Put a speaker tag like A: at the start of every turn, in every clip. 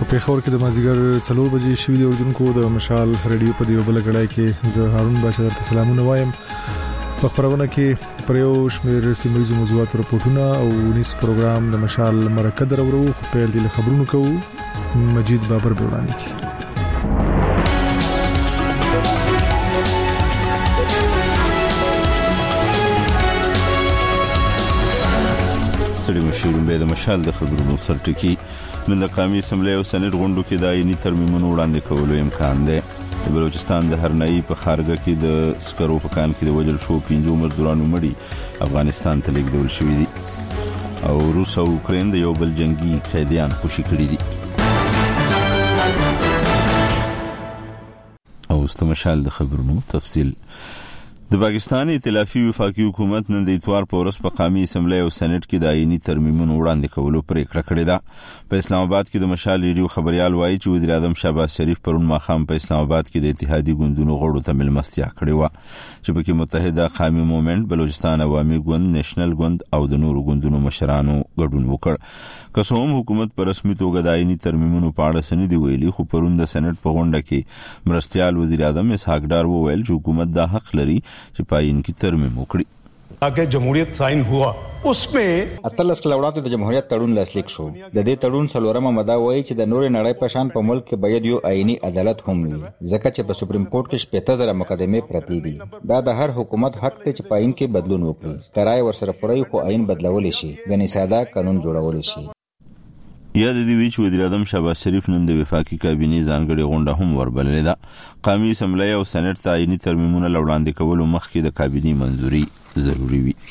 A: پیښور کې د مازیګر 4 بجې شوې د اردوونکو د مشال رادیو په دیو بل غړای کې زه هارون باشا درته سلامونه وایم. په خبرونه کې پر یو شمېر سیمایي موضوعات راپورټونه او نس پروګرام د مشال مرکه درورو خو په دې خبرونو کوو. مجید بابر بوړانی کی
B: ستړي مشورون به د مشال د خبرونو سرټکی نن د قومي اسمبلی او سېنات غونډو کې د آئینی ترمیمونو وړاندې کولو امکان دی. د بلوچستان د هرنئی په خارګه کې د سکرو په کان کې د وجل شو 5 مزدورانو مړي افغانستان ته لیږدول شوي دي او روس او اوکرين د یو بل جنگي قیدیان خوشي کړي دي. او استمشال د خبرونو تفصیل. د پاکستان ائتلافي وفاقي حکومت نن د اتوار په ورځ په قومي اسمبلی او سېنات کې د آئینی ترمیمونو وړاندې کولو پریکړه کړې ده. په اسلام آباد کې د مشال ریډیو خبريال وایي چې وزیر اعظم شهباز شریف پرون ماخام په اسلام آباد کې د اتحادیې ګوندونو غړو ته ملمستیا کړې و چې په کې متحده قومي موومېنټ، بلوچستان عوامي ګوند، نېشنل ګوند او د نورو ګوندونو مشرانو ګډون وکړ. که څه هم حکومت په رسمي توګه د آئینی ترمیمونو په اړه څه نه دی ویلي، خو پرون د سېنات په غونډه کې مرستيال وزیر اعظم اسحاق ډار وویل چې حکومت دا حق لري چې په آئین کې ترمیم وکړي.
C: اگه جمهوریت ساين हुआ उसमें
D: 18 کلوړات د جمهوریت تړون لاسلیک شو. د دې تړون څلورمه ماده وایي چې د نورې نړۍ په شان په ملک کې باید یو آئینی عدالت هم وي، ځکه چې په سپریم کورټ کې 15000 مقدمې پرتې دي. دا د هر حکومت حق دی چې په آئین کې بدلون وکړي. کرای ورسره پړی خو آئین بدلول شي، غني ساده قانون جوړول شي.
B: یا د دې وی چې وزیر اعظم شهباز شریف نن د وفاقي کابینې ځانګړي غونډه هم وربللې ده. قومي اسمبلی او سېنات ته آئینی ترمیمونه وړاندې کولو مخکې د کابینې منځوري ضروری وي.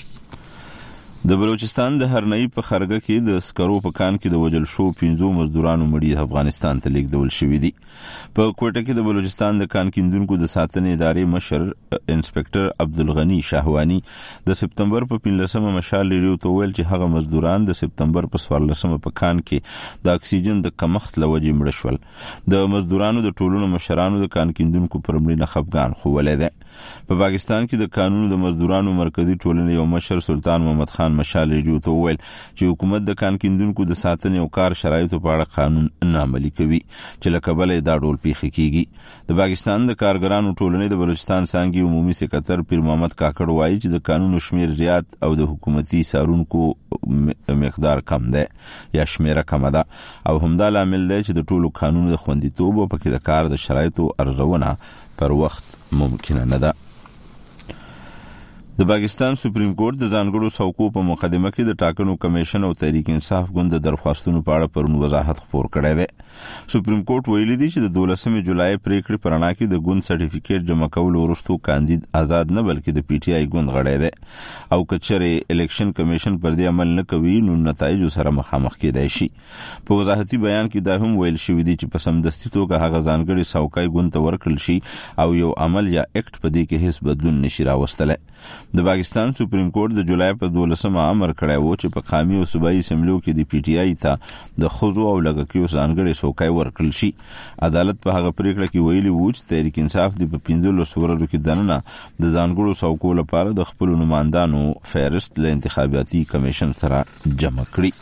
B: د بلوچستان د هرنئی په خارګه کې د سکرو په کان کې د وجل شو 5 مزدورانو مړي افغانستان ته لیږدول شوي دي. په کوټه کې د بلوچستان د کان کیندونکو د ساتنې ادارې مشر انسپکټر عبدالغنی شاهوانی د سپتمبر په 15مه مشال ریډیو ته ویل چې هغه مزدوران د سپتمبر په 14مه په کان کې د اکسیجن د کمښت لوجې مړه شول. د مزدورانو د ټولونو مشرانو د کان کیندونکو پر مړینه خفګان خوولې ده. په پاکستان کې د قانون د مزدورانو مرکزی ټولنې یو مشر سلطان محمد خان مشال ریډیو ته ویل چې حکومت د کان کیندونکو د ساتنې او کار شرایطو په اړه قانون نه عملي کوي چې له کبله دا ډول پیښې کیږي. د پاکستان د کارګرانو ټولنې د بلوچستان څنګه عمومي سکرټر پیر محمد کاکړ وایي چې د قانون شمیر زیات او د حکومتي سارونکو مقدار کم ده یا شمیره کم ده او همدا لامل دی چې د ټولو قانونو د خوندیتوب او پکې د کار د شرایطو ارزونه پر وخت ممکن نه ده. د پاکستان سپریم کورټ د ځانګړو څوکو په مقدمه کې د ټاکنو کمیشن او تحریک انصاف ګوند د درخواستونو په اړه پرون وضاحت خپور کړی دی. سپریم کورټ ویلي دی چې د 12 جولای پریکړې پر اړه کې د ګوند سرټیفیکیټ جمع کولو وروسته کاندید آزاد نه بلکې د پی ټی آی ګوند غړی دی او کچره الیکشن کمیشن پر دې عمل نه کوي نو نتایج سره مخامخ کېدای شي. په وضاحتي بیان کې دا هم ویل شوی دی چې په سمدستي توګه هغه ځانګړي څوکۍ ګوند ته ورکړل شي او یو عمل یا اکټ په دې کې هیڅ بدلون نشي راوستلی. د پاکستان سپریم کورټ د جولای په 12مه امر کړی و چې په قومي او صوبایي اسمبلیو کې د پی ټی آی ته د خزو او لګکیو ځانګړي څوکۍ ورکړل شي. عدالت په هغه پریکړه کې ویلي و چې تحریک انصاف د 15 ورځو کې دننه د ځانګړو څوکو لپاره د خپل نمائندانو فهرست له انتخاباتي کمیشن سره جمع کړي.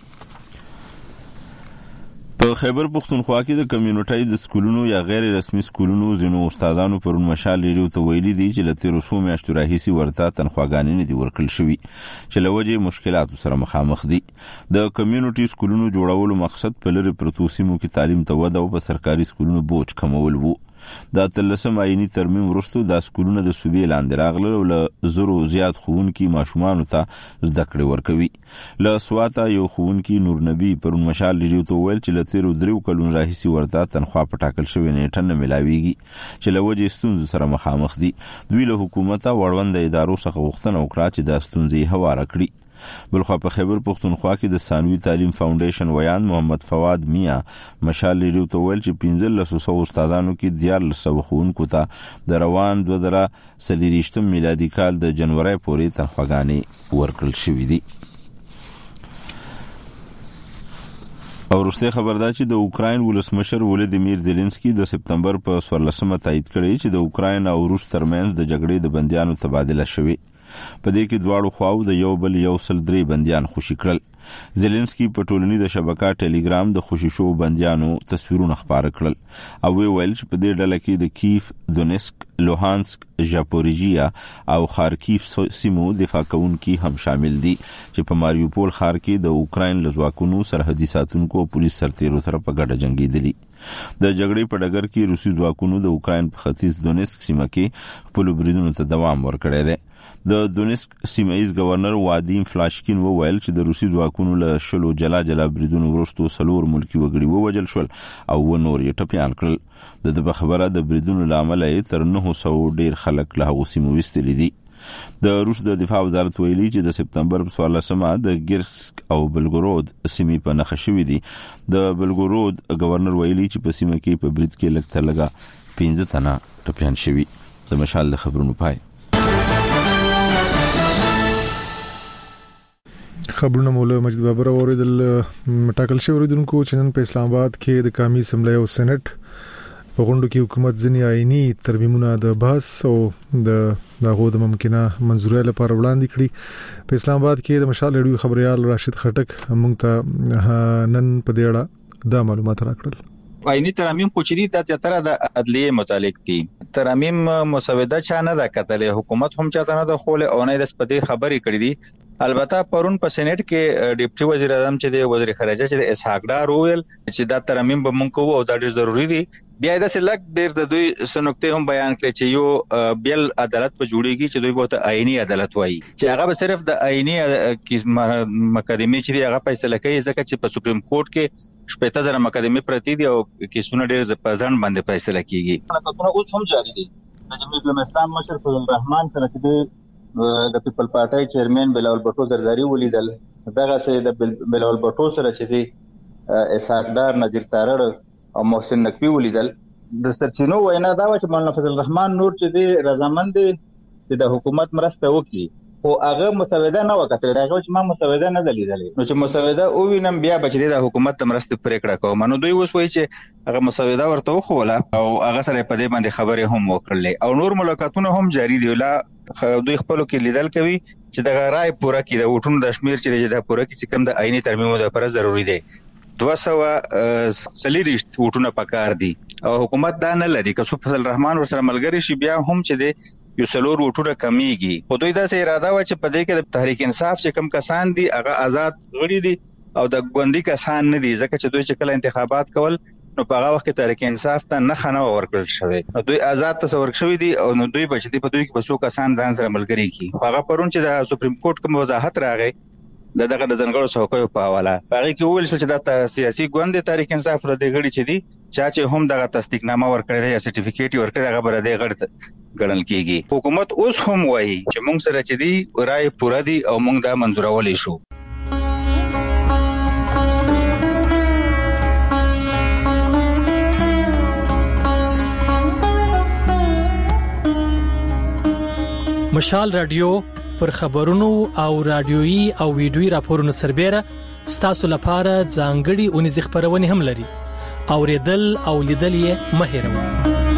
B: په خیبر پختونخوا کې د کمیونټي د سکولونو یا غیر رسمي سکولونو زینو استادانو پرون مشال ریډیو ته ویلي دي چې له 13 میاشتو راهیسي ورته تنخواګانې نه دي ورکړل شوي چې له وجې مشکلاتو سره مخامخ دي. د کمیونټي سکولونو جوړولو مقصد په لری پروتو سیمو کې تعلیم ته وده او په سرکاري سکولونو بوج کمول وو. دا تلسم آئینی ترمیم وروسته د سکولونو د صوبې لاندې راغلل او له زرو زیات ښوونکي ماشومانو ته زده کړې ورکوي. له سواته یو ښوونکي نور نبی پرون مشال ریډیو ته ویل چې له 13 کلونو راهیسي ورته تنخوا په ټاکل شوې نیټه نه ملاویږي چې له وجې ستونزو سره مخامخ دي. دوی له حکومته وړوند ادارو څخه غوښتنه وکړه چې دا ستونزې هواره کړي. بلخوا په خیبر پختونخوا کې د ثانوي تعلیم فاونډیشن ویان محمد فواد میا مشال ریډیو ته ویل چې 1500 استادانو کې 1400 ښوونکو ته د روان 2023 میلادي کال د جنوري پورې تنخواګانې ورکړل شوې دي. او وروسته خبر ده چې د اوکراین ولسمشر ولادیمیر زيلنسکي د سپتمبر په 14مه تایید کړی چې د اوکراین او روس ترمنځ د جګړې د بنديانو تبادله شوه. په دې کې دواړو خواو د یو بل 103 بنديان خوشي کړل. زيلنسکي په ټولنیزه شبکه ټلګرام د خوشیشو بنديانو تصویرونه خپاره کړل او ویل چې په دې ډله کې د کیف، دونسک، لوهانسک، ژاپوریژیا او خارکیف سیمو دفاع کوونکي هم شامل دي چې په ماریوپول ښار کې د اوکراین له ځواکونو سرحدي ساتونکو او پولیس سرتیرو سره په ګډه جنگیدلي. د جګړې په ډګر کې روسي ځواکونو د اوکراین په ختیځ دونسک سیمه کې خپل بریدونو ته دوام ورکړی دی. د دونسک سیمایي گورنر وادیم فلاشکین وویل چې د روسي ځواکونو له شلو جلا بریدونو وروسته 4 ملکی وګړي ووجل شول او نور یې ټپيان کړل. د خبره د بریدونو لامل یې تر 900 ډیر خلک له هغو سیمو وستلي دي. د روس د دفاع وزارت ویلي چې د سپتمبر په 14مه د ګیرسک او بلګورود سیمې په نښه شوې دي. د بلګورود گورنر ویلي چې په سیمه کې په برید کې لږ تر لږه 15 تنه ټپيان شوي. د مشال د خبرونو پای.
A: خبرونه مولا مجید بابر اوریدل. ټاکل شوی اوریدونکو چې نن په اسلام آباد کې د قومي اسمبلی او سېنات په غونډو کې حکومت ځنی آئینی ترمیمونه د بحث او د غو د ممکنه منځوري لپاره وړاندې کړي. په اسلام آباد کې د مشال ریډیو خبريال راشد خټک موږ ته نن په دې اړه دا معلومات راکړل.
D: آئینی ترمیم کوچري د زیاتره د عدلیه متعلق دي. ترمیم مسوده چا نه دا کتلې، حکومت هم چاته نه د خول او نه د سپدې خبري کړې دي. البته پرون په سېنات کې ډیپټي وزیر اعظم چې د وزیر خارجه چې د اسحاق ډار وویل چې دا ترمیم به مونږ کوو او دا ډېر ضروری دي. بیا د سلک ډېر د دوی سنکته هم بیان کړي چې یو بیل عدالت په جوړیږي چې دوی به آئینی عدالت وایي چې هغه به صرف د آئینی مقدمه چې هغه فیصله کوي ځکه چې په سپریم کورټ کې 15000 مقدمه پرتی دي او کیسونه ډېر په ځان باندې فیصله کیږي. حکومت اوس هم جاری دي. د جمهوریت اسلام مشر فضل الرحمن سره چې د پیپل پارټي چیرمن بلاول بټو زرداری ولیدل، دغه سه د بلاول بټو سره چې دی اسحاق ډار، نذیر تارړ او محسن نقوی ولیدل. د سرچینو وینا دا و چې مولانا فضل الرحمن نور چې دی رضامند دي چې د حکومت مرسته وکړي، خو هغه مسوده نه وکړه. هغه چې ما مسوده نه دلیدلې، نو چې مسوده او وینم بیا بچی د حکومت مرسته پریکړه کوم. نو دوی اوس وایي چې هغه مسوده ورته وخوله او هغه سره په دې باندې خبرې هم وکړلې او نور ملاقاتونه هم جاری دي. لا دوی خپل کې لیدل کوي چې د رائے پوره کې د وټونو د شمیر چې د پوره کې کم د آئینی ترمیمونو لپاره ضروری دی. 240 وټونه پکار دي او حکومت دا نه لري. که فضل الرحمن ورسره ملګری شي بیا هم چې د یو سلور وټونه کمیږي. خو دوی دا سه اراده و چې په دې کې د تحریک انصاف چې کم کسان دي هغه آزاد غړي دي او د ګوندی کسان نه دي، ځکه چې دوی چې کله انتخابات کول نو په هغه وخت کې تحریک انصاف ته نه خنه ورکړل شوی، دوی آزاد تصور شوی دي او نو دوی بچی په دوی کې بسو کسان ځان سره ملګری کی. هغه پرون چې د سپریم کورټ کوم وضاحت راغی دغه د ځنګړو څوکیو په حواله هغه کې ویل شو چې د سیاسي ګوند تحریک انصاف د غړي چې دي چې هم دغه تصدیق نامه ورکړی یا سرټیفیکیټ ورکړی هغه بر دې غړ ګڼل کیږي. حکومت اوس هم وایي چې موږ سره چې دی رائے پوره دي او موږ دا منځورولې شو.
E: مشال رادیو پر خبرونو او رادیويي او ویډیويي راپورونو سربېره ستاسو لپاره ځانګړي اونیز خبرونه هم لري. اوریدل او لیدل یې مه هېروئ.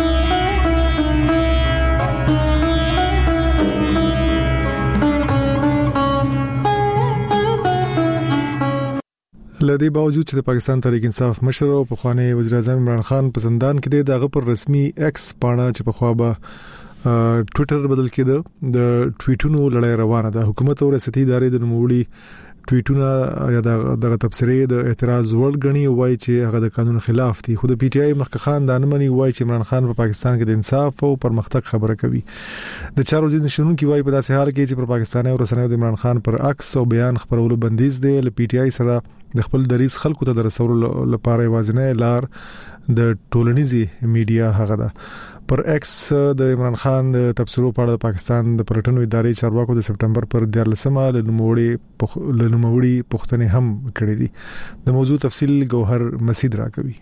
A: لدی باوجود چې د پاکستان تحریک انصاف مشر او پخوانی وزیر اعظم عمران خان په زندان کې دی، دغه پر رسمي ایکس پاڼه چې په خوا به ټوئیټر بدل کړي د ټویټونو لړۍ روانه ده. حکومت او ریاستي ادارې د نوموړي ټویټونه یا دغه تبصرې د اعتراض وړ غني وایي چې هغه د قانون خلاف دي. خو د پی ټی آی مخکښ خان د انمني وایي چې عمران خان په پاکستان کې د انصاف او پرمختګ خبره کوي. د چارو ځین شنونکو وایي په داسې حال کې چې پر پاکستاني او رسنیو د عمران خان پر عکس او بیان خبرولو بندیز دی. ل پی ټی آی سره د خپل دریس خلکو ته درسولو لپاره وازنه لار د ټولنیزي میډیا هغه ده. پر ایکس د عمران خان د تبصرو په اړه د پاکستان د پرټنو ادارې چارواکو د سپټمبر پر 14مه لنوموړي پښتنې هم کړې دي. د موضوع تفصیل ګوهر مسید راکوي.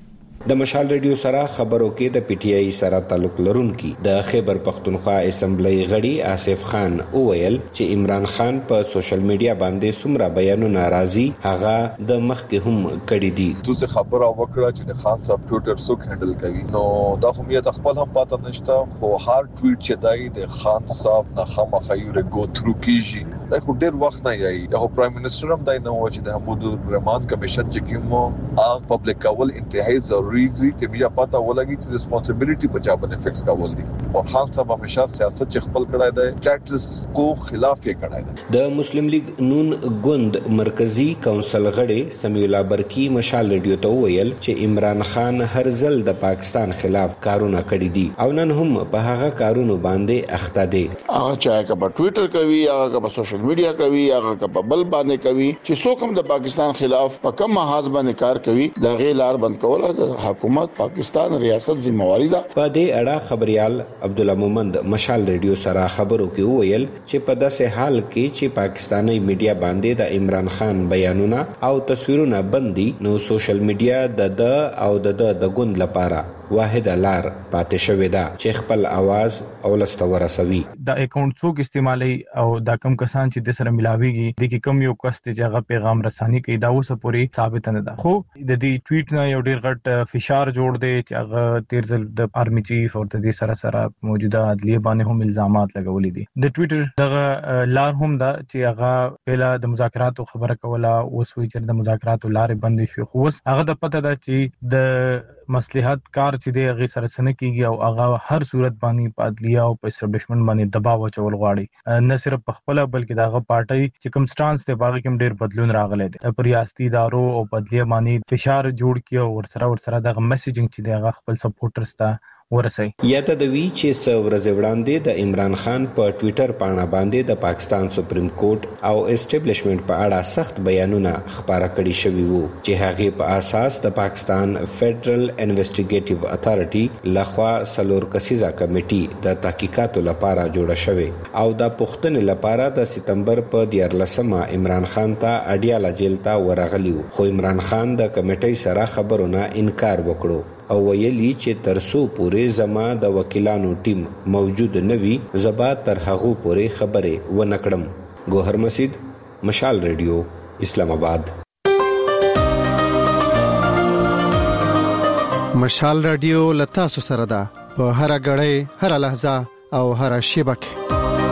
F: د مشال ریډیو سره خبرو کې د پی ټی آی سره تعلق لرونکي د خیبر پختونخوا اسمبلی غړي آصف خان وویل چې عمران خان په سوشل میډیا باندې څومره بیانونه راځي هغه د مخکې هم کړي دي.
G: دوی خبره وکړه چې د خان صاحب ټویټر څوک هندل کوي، نو دا هم یې خپل هم پاتې نشته، خو هر ټویټ چې دای د خان صاحب نه خامخا یو گو تھرو کیږي، دا خو ډیر وخت نه یای. یو پرایم منسٹر هم دای نو چې د حمود الرحمن کمیشن چې کومو اګ پبلک کول انتهایی ضروری دي چې بیا پاته ولګي چې ریسپانسیبিলিټي په چا باندې فکس کول دي. او خان صاحب همیشه سیاست چې خپل کړای دی ټیکس کو خلاف یې کړای دی.
F: د مسلم لیگ نون ګوند مرکزی کونسل غړي سمیع الله برکی مشال ریډیو ته ویل چې عمران خان هر ځل د پاکستان خلاف کارونه کړی دي او نن هم په هغه کارونو باندې اخته دي.
H: هغه چې په ټوئیټر کوي، هغه په سوشل میډیا کوي، هغه په بل باندې کوي چې څوک هم د پاکستان خلاف په کوم محاذ باندې کار کوي دا غي لار بند کول د حکومت پاکستان ریاست ذمہواری ده.
F: په دې اړه خبريال عبد الله مومند مشال ریډیو سره خبرو کې ویل چې په داسې حال کې چې پاکستاني میډیا باندې د عمران خان بیانونه او تصویرونه بندي، نو سوشل میډیا د او د ګوند لپاره واحد لار پاتې شوې ده چې خپل आवाज او لسته ورسوي.
I: دا اکاونټ څوک استعمالي او دا کم کسان چې د سره ملاويږي د کی کم یو کس چې هغه پیغام رساني کوي دا اوسه پوری ثابت نه ده. خو د دې ټویټ نه یو ډیر غټ فشار جوړ دی چې هغه تیر ځل د آرمي چیف او د دې سره موجوده عدلیه باندې هم الزامات لګولې دي. د ټویټر دغه لار هم دا چې هغه پهلا د مذاکراتو خبره کوله، اوس وی چې د مذاکراتو لارې بندې شي، خو اوس هغه د پته ده چې د مصلحت کار چې دی هغه سره سن کیږي او هغه هر صورت باندې په عدلیه او په اسټابلیشمنت باندې دباو اچول غواړي، نه صرف په خپل بلکې دغه پارټي چې کوم سټانس دی باغ کې ډیر بدلون راغلی دی په ریاستي ادارو او په عدلیه باندې فشار جوړ کیو ورسره دغه میسیجینګ چې دی هغه خپل سپورټرز ته ورسي.
F: یاته د وی چې څو ورځې وړاندې د عمران خان په ټوئیټر پاڼه باندې د پاکستان سپریم کورټ او اسټابلیشمنت په اړه سخت بیانونه خبره کړي شوی وو چې هغه په اساس د پاکستان فدرل انویسټیګیټیو اتھارټي لخوا سلور کسیزه کمیټي د تحقیقاتو لپاره جوړه شوې او د پښتنې لپاره د سپتمبر په 14 عمران خان ته اډیاله جیل ته ورغلی، خو عمران خان د کمیټې سره خبرونه انکار وکړو او ویلي چې ترسو پورې زما د وکیلانو ټیم موجود نوي زبا تر هغه پورې خبره و نکړم. ګوهر مسجد، مشال ریډیو، اسلام آباد.
J: مشال ریډیو لتا سره ده په هر غړې هر لحظه او هر شبکه.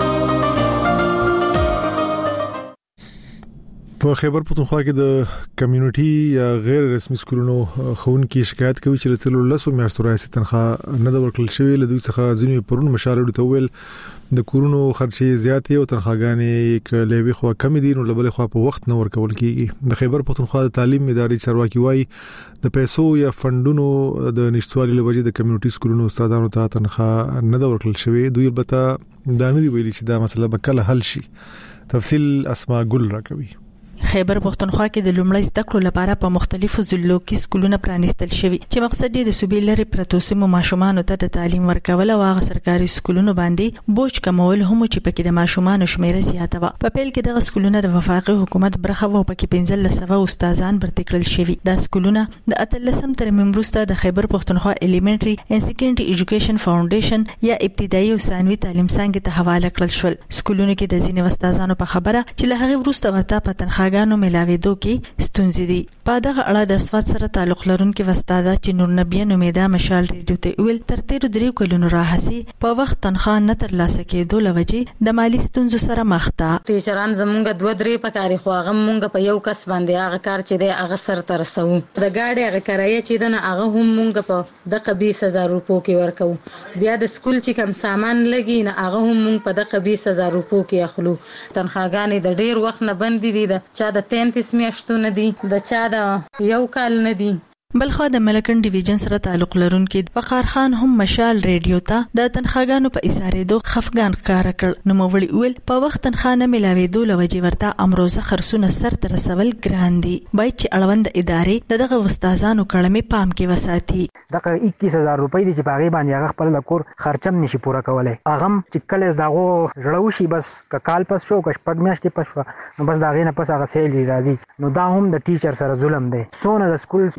A: په خیبر پختونخوا کې د کمیونټي یا غیر رسمي سکولونو خونکي شکایت کوي چې تل لاسو میاشتو راځي تنخواه نه د ورکړل شوی له دوی څخه ځینې پرون مشارې ته ویل د کورونو خرچې زیاتې او تنخواګانې کلهوي خو کم دي نو لبل خو په وخت نه ورکول کیږي. د خیبر پختونخوا د تعلیم ادارې چارواکي وایي د پیسو یا فندونو د نشټوالي لوجې د کمیونټي سکولونو استادانو ته تنخواه نه د ورکړل شوی. دوی البته دا نه دی ویلي چې دا مسله به کله حل شي. تفصیل اسماء ګل راکوي.
K: خیبر پختونخوا کې د لومړی زده کړو لپاره په مختلفو ضلعو کې سکولونه پرانیستل شوي چې مقصد یې د صوبې لري پرتو سیمو ماشومانو ته د تعلیم ورکول او هغه سرکاري سکولونو باندې بوج کمول هم چې پکې د ماشومانو شمیره زیاته و. په پیل کې دغه سکولونه د وفاقي حکومت برخه و پکې 1500 استادان برتي کړل شوي. دا سکولونه د 13 ترمیم وروسته د خیبر پختونخوا الیمنټري اینڈ سیکنډري ایجوکیشن فاونډیشن یا ابتدایي او ثانوي تعلیم څنګه ته حواله کړل شول. سکولونه کې د ځینې استادانو په خبره چې له هغه وروسته ورته په تنخواګانو ملاويدو کې ستونزې دي. په دغه اړه د اسوات سره تعلق لرونکي استاد چې نور نبی نومیدا مشال ریډیو ته ویل تر 13 کلونو راهسي په وخت تنخواه نه ترلاسه کېدو لوجې د مالی ستونزو سره مخ ده.
L: ټیچران زمونږ 2-3 په کاري خو هغه مونږ په یو کس باندې هغه کار چې دی هغه سر تر رسو. د گاډي هغه کرایه چې دنه هغه هم مونږ په د 20000 روپو کې ورکو. بیا د سکول چې کم سامان لګي نه هغه هم مونږ په د 20000 روپو کې اخلو. تنخواګانې د ډیر وخت نه بندي دي، د چا د 33 میاشتو نه دي، د چا د یو کال نه دي.
K: بلخو د ملکن ډیویژن سره تعلق لرونکي وقار خان هم مشال ریډیو ته د تنخواګانو په اسارېدو خفګان ښکار کړ. نو مولي اول په وخت تنخواه نه ملاوېدو لوجې ورته امروزه خرڅونه سر ته رسول ګران دي. باید چې اړوند ادارې دغه استادانو کړمې پام کې وساتي.
M: دغه 21000 روپۍ دي چې باغې باندې هغه خپل کور خرچم نشي پوره کولای. هغه چې کله داغو جوړو شي بس کال پس شو کښ پګ میاشتې پس نو بس داغې نه پس هغه سیل راځي. نو دا هم د ټیچر سره ظلم دی. سونه د سکول نظام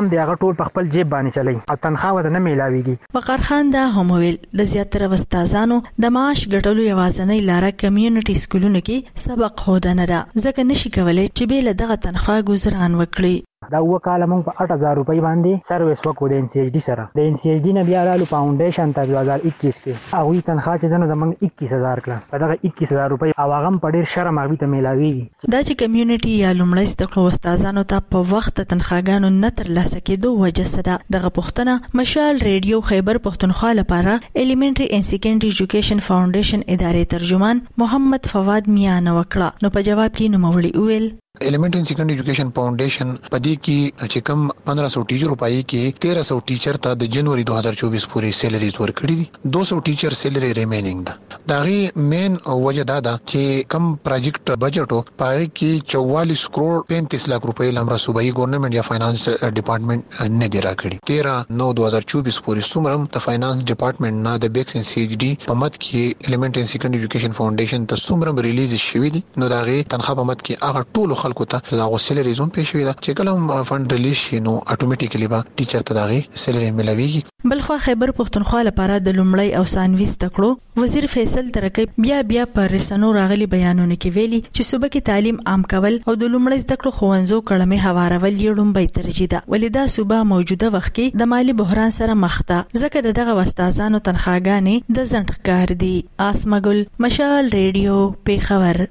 M: عام دی هغه ټول په خپل جیب باندې چلی او تنخواه ورته نه میلاویږي.
K: وقار خان دا هم ویل د زیاتره استادانو د معاش ګټلو یوازینۍ لاره کمیونټي سکولونو کې سبق ښودنه ده، ځکه نشي کولای چې بې له دغه تنخواه ګذران وکړي.
M: دا وکاله مونږ په 8000 روپۍ باندې سرویس وکړو د NCHD سره. د NCHD نه بیا رالو فاونډیشن ته 2021 کې هغه تنخواه چې دنه زمونږ 21000 کړه. په دغه 21000 روپۍ او هغه په ډیر شرم هغه ته میلاویږي. دا چې کمیونټي یا لومړی زده کړو استادانو ته په وخت تنخواګانو نه ترلاسه کېدو وجه څه ده؟ دغه پوښتنه مشال ریډیو خیبر پښتونخوا لپاره الیمنټری اینڈ سیکنډري ایجوکیشن فاونډیشن ادارې ترجمان محمد فواد میان وکړه. نو په جواب کې نوموړي ویل
N: element in secondary education foundation पदी की چې کم 1500 ټیچر پای کې 1300 ټیچر ته د جنوري 2024 پورې سیلریز ورکړي دي. 200 ټیچر سیلری ریمینینګ ده. داغي مین وجه دا ده چې کم پروجیکټ بجټو پای کې 44 کروڑ 35 لک روپۍ لمره صوبایي ګورنمنت یا فاینانس ډپارټمنټ نه دی راکړي. 13/9/2024 پورې سومرم د فاینانس ډپارټمنټ نه د بیکس ان CHD په مت کې الیمنٹ ان سیکنډري ایجوکیشن فاونډیشن ته سومرم ریلیز شوی دي. نو داغي تنخواه په مت کې هغه ټول خلکو ته دا غوسله ریزون پېښوي دا چې کله فند ریلیز شي نو اتوماتیکلی به ټیچر ته داغي سیلری ملويږي.
K: بلخو خیبر پښتونخوا لپاره د لومړی او ثانوي زده کړو وزیر فیصل ترکی بیا پر رسنو راغلي بیانونه کې ویلي چې صوبه کې تعلیم عام کول او د لومړی زده کړو ښوونځو کړمې هوارول یې لومړی ترجیح ده. ولې دا صوبه موجوده وخت کې د مالی بحران سره مخ ده، ځکه دغه استادانو تنخواګانې د ځنډ کار دي. آسمګل مشال ریډیو پیښور.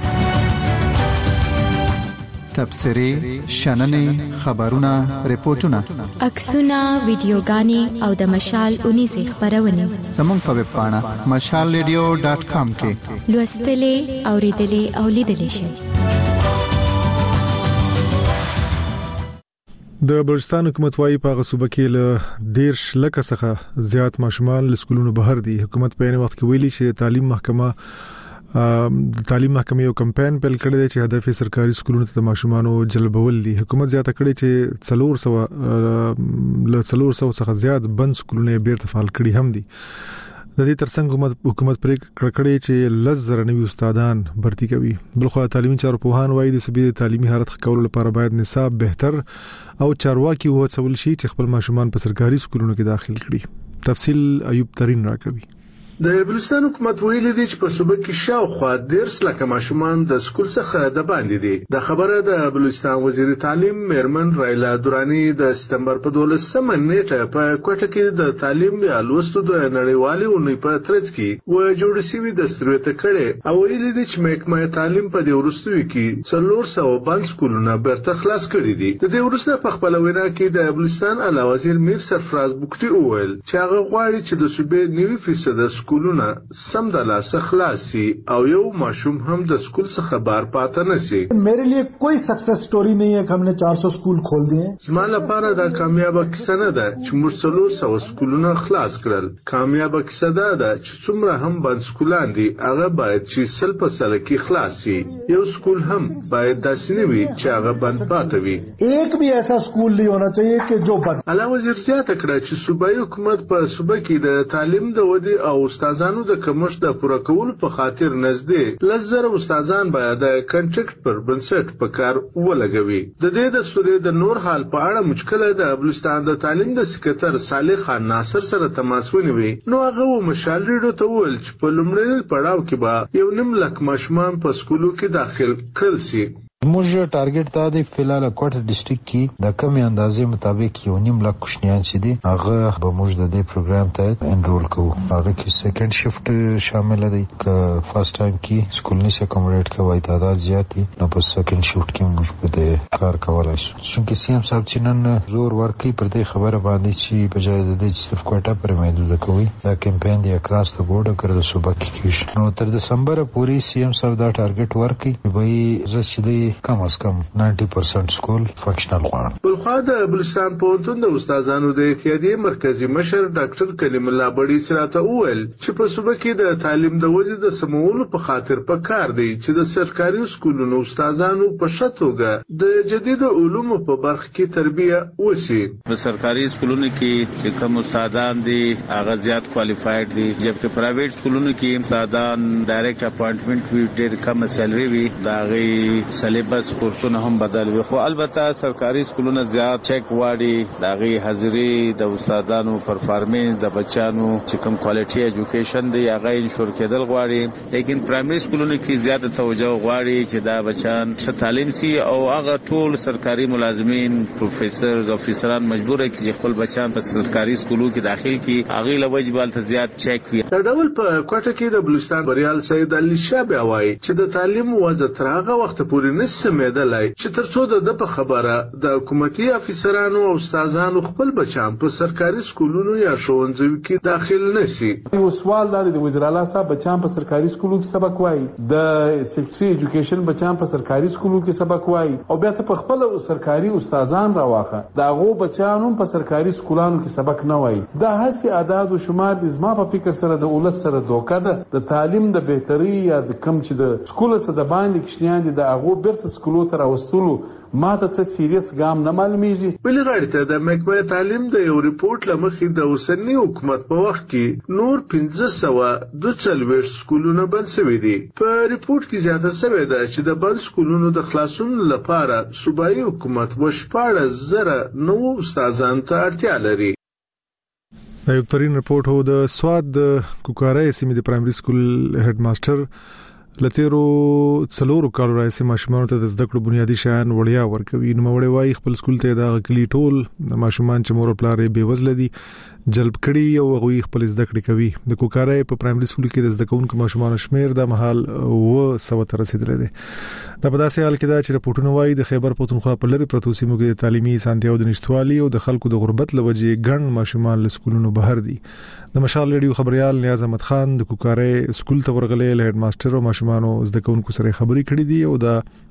J: تبصری، شننې، خبرونه، ریپورتونه،
O: عکسونه، ویډیوګانې او د مشال 19 خبرونه
J: زموږ په ویب پاڼه mashalradio.com کې
O: لوستلې، اوریدلې او لیدلې شئ.
A: د بلوچستان حکومت وايي په غصوبه کې له 10 لک څخه زیات ماشومان له سکولونو بهر دي. حکومت په یوه وخت کې ویلي چې تعلیم محکمې یو کمپاین پیل کړی دی چې هدف سرکاري سکولونو ته ماشومان جلبول دي. حکومت زیاته کړی چې 400 څخه زیات بند سکولونه بیرته فعال کړي هم دي. د دې ترڅنګ حکومت پرې کړی چې 10,000 نوي استادان بھرتی کوي. بلخو تعلیمي چارو پوهان وايي د صوبې تعلیمي حالت ښه کولو لپاره باید نصاب بهتر او چارواکي وهڅول شي چې خپل ماشومان په سرکاري سکولونو کې داخل کړي. تفصیل ایوب ترين راکوي.
P: د بلوچستان حکومت ویلي دی چې په صوبه کې شاوخوا 10 لک ماشومان د سکول څخه د باندې دي. د خبره د بلوچستان وزیر تعلیم میرمن رایلا دورانی د سپتمبر په 12مه نیټه په کوټه کې د تعلیم یا لوستو د نړیوالې اونۍ په ترڅ کې و جوړ شوی د سترته کړي او ویلي دی چې محکمه تعلیم په دې ورستوي کې 400 بند سکولونه برته خلاص کړي دي. د دې ورسته په خپل وینا کې د بلوچستان اعلی وزیر میر سرفراز بوکټي وویل چې هغه غواړي چې د صوبې 90% سکولونه سم د لاس خلاصي او یو ماشوم هم د سکول څخه بار پاتې نشي.
Q: मेरे लिए कोई सक्सेस स्टोरी नहीं है कि हमने 400 स्कूल खोल दिए.
P: زما لپاره دا کامیابه کیسه نه ده چې موږ 400 سکولونه خلاص کړل. کامیابه کیسه ده چې څومره هم بند سکولان دي هغه باید چې 100% کې خلاص شي. یو سکول هم باید داسې نه وي چې هغه بند پاتې وي.
Q: एक भी ऐसा स्कूल नहीं होना चाहिए कि जो बंद.
P: اعلی وزیر زیاته کړه چې صوبایي حکومت په صوبه کې د تعلیم د ودی او استادانو د کمښت د پوره کولو په خاطر نږدې 10,000 استادان باید د کنټریکټ پر بنسټ په کار ولګوي. د دې د سوري د نور حال په اړه مشکله د بلوچستان د تعلیم د سکرټر صالح خان ناصر سره تماس ونیوي. نو هغه مشال ریډیو ته وویل چې په لومړني پړاو کې به 1.5 لک ماشومان په سکولو کې داخل کړل شي.
R: موږ ټارګټ ته د فلال کوټه ډیسټریکټ کې د کمی اندازې مطابق 1.5 لک کوشنیان چې دي هغه به موږ د دې پروګرام ته انرول کوو. هغه کې سیکنډ شفټ شامل دي ک فرست ټایم کې سکول نشه کومریټ کوي تعداد زیات دي نو په سیکنډ شفټ کې موږ په دې کار کولای شو. څنګه سي ام صاحب چې نن زور ورکي پر دې خبره باندې چې په ځای د دې صرف کوټه پر محدود کوي دا کمپاین دی اکراس ته بورډ کړ د صوبه کې نو تر دسمبر پورې سی ام صاحب دا ټارګټ ورکي وایي زه کم از کم 90% سکول فنکشنل غواړم.
P: بلخوا د بلوچستان پوهنتون د استادانو د اتحادیې مرکزی مشر ډاکټر کلیم الله بډی چراته وویل چې په صوبه کې د تعلیم د وجې د سمولو په خاطر په کار دی چې د سرکاري سکولونو استادانو په شتوګه د جدید علومو په برخه کې تربیه وشي.
S: په سرکاري سکولونو کې چې کوم استادان دي هغه زیات کوالیفاید دي جبکه پرایویټ سکولونو کې استادان ډایرکټ اپاینټمنټ وی ډېر کم سیلری وي دا غي سلیبس کورسونه هم بدل وي. خو البته سرکاري سکولونه زیات چک واړي داغي حاضری د استادانو پرفارمنس د بچانو چې کوم کوالټي ایجوکیشن دی هغه انشور کېدل غواړي. لیکن پرایمري سکولونو کې زیاته توجه غواړي چې دا بچان ښه تعلیم سي او هغه ټول سرکاري ملازمین پروفیسورز افیسران مجبور دي چې خپل بچان په سرکاري سکولو کې داخل کړي. هغه لوجبال ته زیات چک وي.
P: تر ډول په کوټه کې د بلوچستان بریال سید علي شاه بیاوي چې د تعلیم وضع تر هغه وخت پورې نسمېدلای چې ترڅو د په خبره د حکومتي افیسرانو او استادانو خپل بچان په سرکاري سکولونو یا ښوونځیو کې داخل نشي.
T: یو سوال د وزیر اعلی صاحب بچان په سرکاري سکولو کې سبق وایي، د سیکټري ایجوکیشن بچان په سرکاري سکولو کې سبق وایي او بیا ته په خپل سرکاري استادان راواخه دا غو بچانو په سرکاري سکولانو کې سبق نه وایي. دا هسي اعداد او شمار د زما په فکر سره د اولاد سره دوکه ده. د تعلیم د بهتري یا د کم چې د سکول سره د باندې کښنیان دي د هغه برته سکولو تر اوستلو ماته څه سیریس ګام نه معلومیږي.
P: بل غړي ته د محکمه تعلیم د یو ریپورت لمخې د اوسنی حکومت په وخت کې نور 1542 سکولونه بند شوي دي. په ریپورت کې زیاته شوې ده چې د بند سکولونو د خلاصون لپاره صوبایي حکومت وشپاړه نو استادان ته اړتیا لري.
A: دا یو ترين رپورت هو د سواد د کوکارای سیمې د پرایمري سکول هډ ماستر لتیرو څلورو کالو راځي ماشومان ته د زده کړو بنیادی شیان وړیا ورکوي. نو وړي وايي خپل سکول ته د غکلی ټول ماشومان چې مور پلار به وزل دي جلب کړي او غوي خپل زده کړې کوي. د کوکارای په پرایمري سکول کې د زده کوونکو ماشومان شمیر د محل و سو تر رسیدل دي. دا په داسې حال کې دا چې رپورټونه وايي د خیبر پختونخوا په لری پروتو سیمو کې تعلیمي سانتیاو د نشټوالي او د خلکو د غربت لوجې ګڼ ماشومان له سکولونو بهر دي. د مشال ریډیو خبريال نیاز احمد خان د کوکارای سکول ته ورغلې له هډ ماستر او ماشومان زده کوونکو سره خبرې کړې دي او دا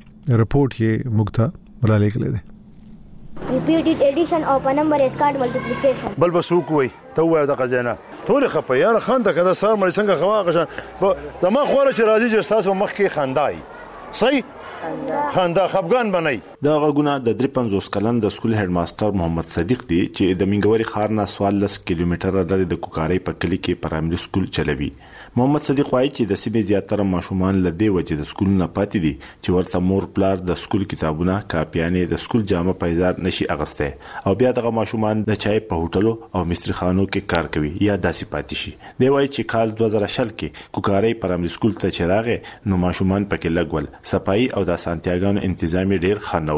A: رپورټ یې مګتا را لګلې ده.
U: repeated addition of a number is called multiplication.
V: بل بسوق وي تو د خزانه ټول خپه یار خان ته کدا سار مې څنګه خواغه د ما خوره چې راځي چې تاسو مخ کې خندای صحیح خندا خفغان بنای.
W: دا غوونه د 53 کلن د سکول هډ ماستر محمد صدیق دی چې د منګوري خار نه 14 کیلومتر لري د کوکارای په کلی کې پرایمري سکول چلوي. محمد صدیق وايي چې د سیمې زیاتره ماشومان لدی وجه د سکول نه پاتې دي چې ورته مور پلار د سکول کتابونه کاپیانې د سکول جامه پایزار نشي اغسته او بیا دغه ماشومان د چای په هوټلو او مستری خانو کې کار کوي یا داسې پاتې شي. دی وايي چې کال 2000 کې کوکارای پرایمري سکول ته چراغه نو ماشومان پکې لګول صفائی او د سانتیاګانو انتظامی ډیر خنو.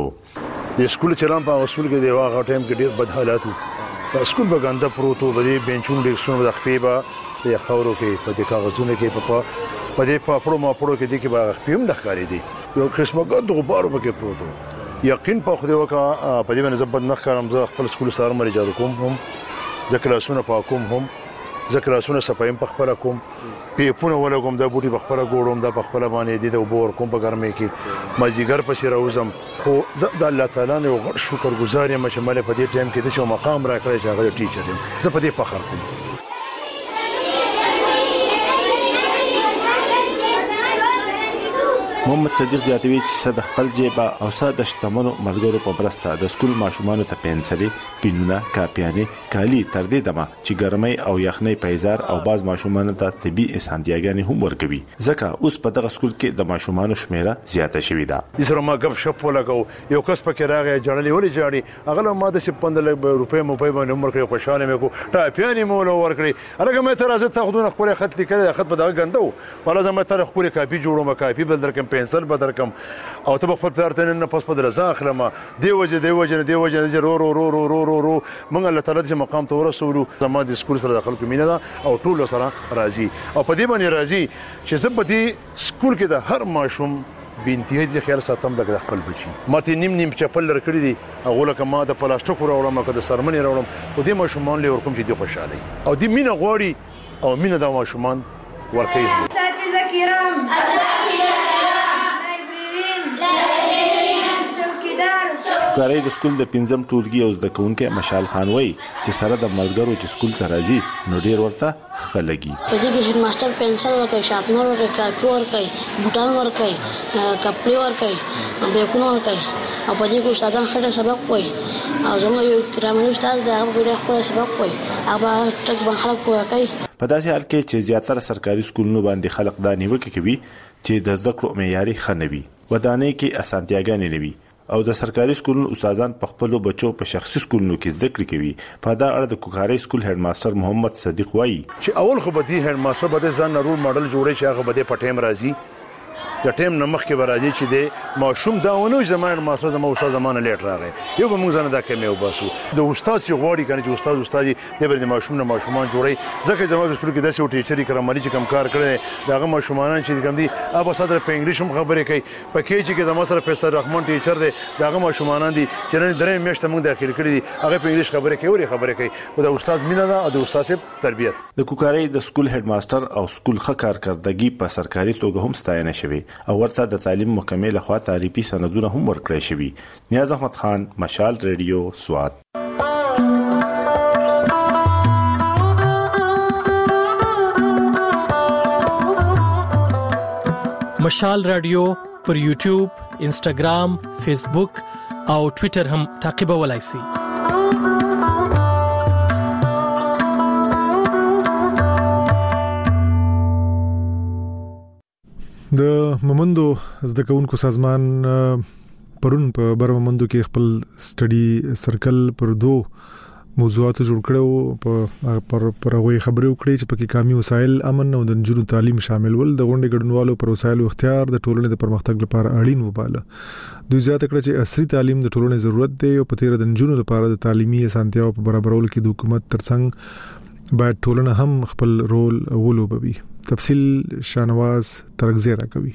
V: د سکول چلان په اصول کې دی واغه ټیم کې ډیر بد حالات وو. په سکول بغاندا پروتو بری بنچونو ډیر څونه د خپيبه یا خاورو کې په دې کاغذونو کې په دې پاپړو ماپړو کې دي کې باغ پیم د ښکاری دي یو قسمه ګد غبارو پکې پروتو یقین په خو دې وکا په دې باندې زبد نه ښکارم زه خپل سکول سره مری جادو کوم هم ذکر اسونه پاکوم هم ذکر اسونه صفایم په خبره کوم پیپونه ولګم دا بوټي په خبره ګورم دا په خبره باندې دي د وبور کوم په ګرمه کې مازیګر پسې راوزم خو زه د الله تعالی نه غوړ شکر گزار یم چې مله په دې ټیم کې د څو مقام راکړی چې هغه ټیچر یم زه په دې فخر کوم.
W: محمد صدیق زیاتوي چې صد خپل جیبه او صد شتمنو مرګرو په برسته د سکول ماشومان ته پنسلي پینونه کاپیانې کالی تر دې دمه چې ګرمۍ او یخنۍ پیزار او باز ماشومان ته طبي سانتیاګانې هم ورکوي. ځکه اوس په دغه سکول کې د ماشومان شمیره زیاته شوې ده.
V: اسره ما غب شپ ولګو یو کس پکې راغی جړلې ولې جاړي هغه ما د 15 روپۍ مو په باندې عمر کې خوشاله مې کو ټاپیانې مو له ورکړي هغه مې تر ازه تاخذونه خپل خط لیکل خط په دغه غندو ولازم مې تر خپل کاپی جوړوم کاپی بل درکم پنسل بدر کم او ته خپل پلارته نه پس په درځه اخلمه دی وجه رو موږ الله تعالی دې مقام ته ورسولو زما د سکول سره داخل کومینه ده او ټول سره راضي او په دې باندې راضي چې زبدي سکول کې د هر ماشوم بنتي دې خیال ساتم د خپل بچي ماته نیم چپل لر کړی دي هغه لکه ما د پلاستیک راوړم کده سرمنې راوړم او دې ماشومان له ورکوم چې دې خوشاله او دې مینه غوړي او مینه د ماشومان ورکوي.
W: کوکارای د سکول د 5م ټولګي او زده کوونکو مشال خان وای چې سره د ملګرو چې سکول ته راځي نو ډیر ورته خلګي.
X: په دې کې هډ ماستر پنسل ورکوي شارپنر ورکوي کاپي ورکوي بوتان ورکوي کپړې ورکوي بیکونه ورکوي او په دې کې استادان خټه سبق وایي او زموږ یو ګرامر استاد دی هغه ډېر خپل سبق وایي هغه ټک باندې خلک پوهه.
W: په داسې حال کې چې زیاتره سرکاري سکولونو باندې خلک دا نیوکه کوي چې د زده کړو معیاري خنوي ودانۍ کې اسانتیاګانې نه وي او د سرکاري سکولونو استادان په خپل بچو په شخصي سکولونو کې زده کړې کوي. په دا اړه د کوکارۍ سکول هډ ماستر محمد صدیق وایي
V: چې اول خو به دې هډ ماستر به ځان رول ماډل جوړي چې هغه به په ټیم راځي د ټیم نمخ کې ورادي چې د ماشوم داونه زمانه ماستر زمو استاد زمانه لیټ راغی یو به موږ نه دا کمه وباسو د استاد چې غواړي کنه چې استاد د بل ماشوم نه ماشومان جوړي ځکه زموږ د سکول کې داسې ټیچري کرامالي چې کم کار کړي داغه ماشومان چې کوم دي ابا صدر په انګلیش هم خبرې کوي په کې چې زموږ سره فیصل رحمان ټیچر دی داغه ماشومان دي چې نن درې میاشتې موږ داخل کړي دي هغه په انګلیش خبرې کوي او خبرې کوي او د استاد مینا ده او د استاد تربیت.
W: د کوکارۍ د سکول هډ ماستر او سکول خکار کردګي په سرکاري توګه هم ستاینه شوی او ورته د تعلیم مکمل خوا تعریفي سندونه هم ورکړی شوی. نیاز احمد خان، مشال ریډیو، سوات.
B: مشال رادیو پر یوټیوب، انسټاګرام، فیسبوک او ټوئیټر هم تعقیبولای شئ.
A: د مومندو زده کوونکو سازمان پرون په برمومندو کې خپل سټډي سرکل پر 2 موضوعات جوړ کړو پر هغه خبرې وکړي چې پکې کامي وسایل، امن او د نجونو تعلیم شامل ول. د غونډې ګډونوالو پر وسایلو اختیار د ټولنې د پرمختګ لپاره اړین وباله. دوی زیاته کړه چې عصري تعلیم د ټولنې ضرورت دی او په تیر د نجونو لپاره د تعلیمي اسانتیاو په برابرولو کې د حکومت ترڅنګ باید ټولنه هم خپل رول ولوبوي. تفصیل شانواز ترغزیرا کوي.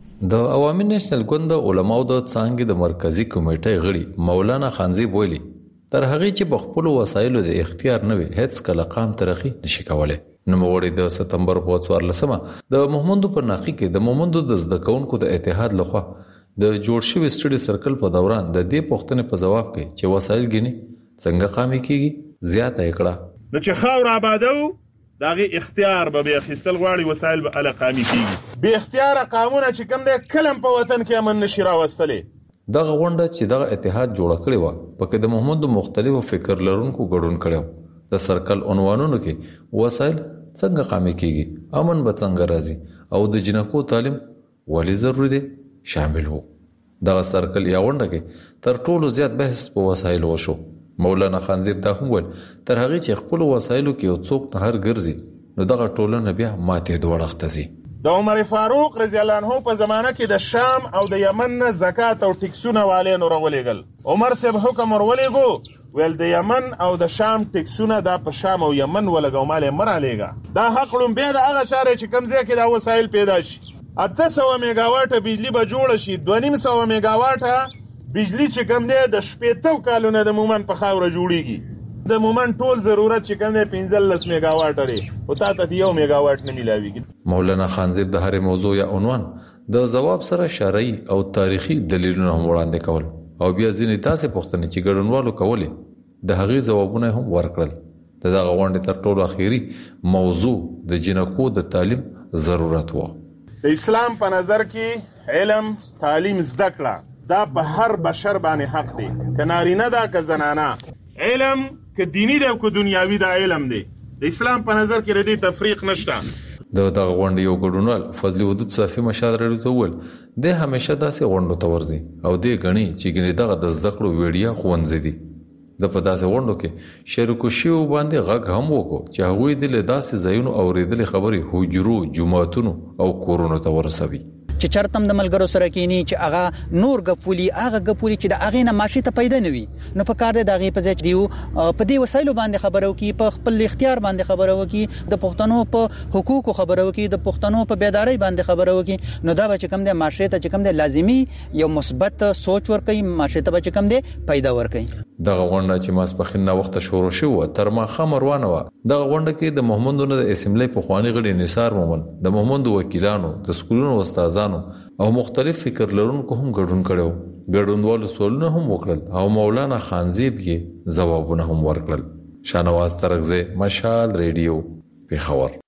C: د عوامي نېشنل ګوند علماء د څنګه د مرکزی کمیټې غړي مولانا خانزیب ویلي تر هغه چې بخپل وسایلو د اختیار نه وي هیڅ کله قام ترقی نشي کولای. نو موړي د سپتمبر په 14مه د محمدو پر ناقي کې د محمدو د زده کوونکو د اتحاد لخوا د جوړ شوی سټډي سرکل په دوران د دې پوښتنې په جواب کې چې وسایل ګني څنګه قامي کیږي زیاته کړه
D: نو چې خاور آبادو داغه اختیار به اخیستل غواړي وسایل به ال قامي کیږي به اختیار قانون چې کوم د کلم په وطن کې امن نشي راوستلې.
C: دغه غونډه چې دغه اتحاد جوړ کړی و پکې د محمد مختلفو فکر لرونکو ګډون کړو. د سرکل عنوانونو کې وسایل څنګه قامي کیږي، امن به څنګه راځي او د جنکو تعلیم ولې ضروري دی شامل وو. دغه سرکل یا غونډه کې تر ټولو زیات بحث په وسایل وشو. مولانا خانزیب دا هم ول تر هغه چې خپل وسایلو کې یو څوک نه هر ګرځي نو دغه ټولنه بیا ماته دوه وختزي.
D: د عمر فاروق رضی الله عنه په زمانه کې د شام او د یمن نه زکات او ټیکسونه والي نور ولېګل. عمر صاحب حکم ورولېګو ویل د یمن او د شام ټیکسونه د په شام او یمن ولګو مال مرالېګا. دا حق لوم به د هغه چاره چې کمزې کې دا وسایل پیدا شي. 800 میگاواټ بجلی به جوړ شي، 2.5 میگاواټ بجلی چې کم دی د 80 کالونو د مومن په خاوره جوړیږي. د مومن ټول ضرورت چې کم دی 15 میگاواټ لري او تا ته 1 میگاواټ نه ملاويږي.
C: مولانا خانزیب د هر موضوع یا عنوان د جواب سره شرعي او تاریخي دلیلونه هم وړاندې کول او بیا ځینې تاسو پوښتنې چې ګډونوالو کولې د هغې جوابونه هم ورکړل. دغه غونډې تر ټولو اخیری موضوع د جنکو د تعلیم ضرورت و.
D: د اسلام په نظر کې علم تعلیم زده کړه دا په هر بشر باندې حق دی، که نارینه ده که زنانه. علم که دینی ده که دنیاوی ده علم دی. د اسلام په نظر کې ردی تفریق نشته.
C: دغه غونډې یو ګډونوال فضل ودود صافي مشال رډیو ته ول د همیشه داسې غونډو ته ورځي او د غني چې ګنې دغه د زده کړو ویډیا خوندې دي. د په داسې غونډو کې شریکو شیو باندې غږ هم وکړو چې هغوی د داسې ځایونو اوریدلې خبرې حجرو، جمعاتونو او کورونو ته ورسوي.
E: چې چرتم د ملګرو سره کینی چې هغه نور غفولي هغه غفولي چې د هغه نه ماشي ته پیدا نوي نو په کار د هغه په ځای دیو په دې وسایلو باندې خبرو کی په خپل اختیار باندې خبرو کی د پښتنو په حقوقو خبرو کی د پښتنو په بیداری باندې خبرو کی نو دا به کوم د ماشي ته کوم د لازمی یو مثبت سوچ ور کوي ماشي ته به کوم د پیدا ور کوي.
C: دغه غونډه چې ماسپخینه وخت شروع شو تر ما خمروانه و. دغه غونډه کې د محمدونو د اسمبلی په خواني غړي نثار مومن د محمد وکیلانو د سکولونو استادانو او مختلف فکر لرونکو هم ګډون کړو. ګډونوالو سوالونه هم وکړل او مولانا خانزیب یې ځوابونه هم ورکړل. شانواز ترغزه، مشال ریډیو، پیښور.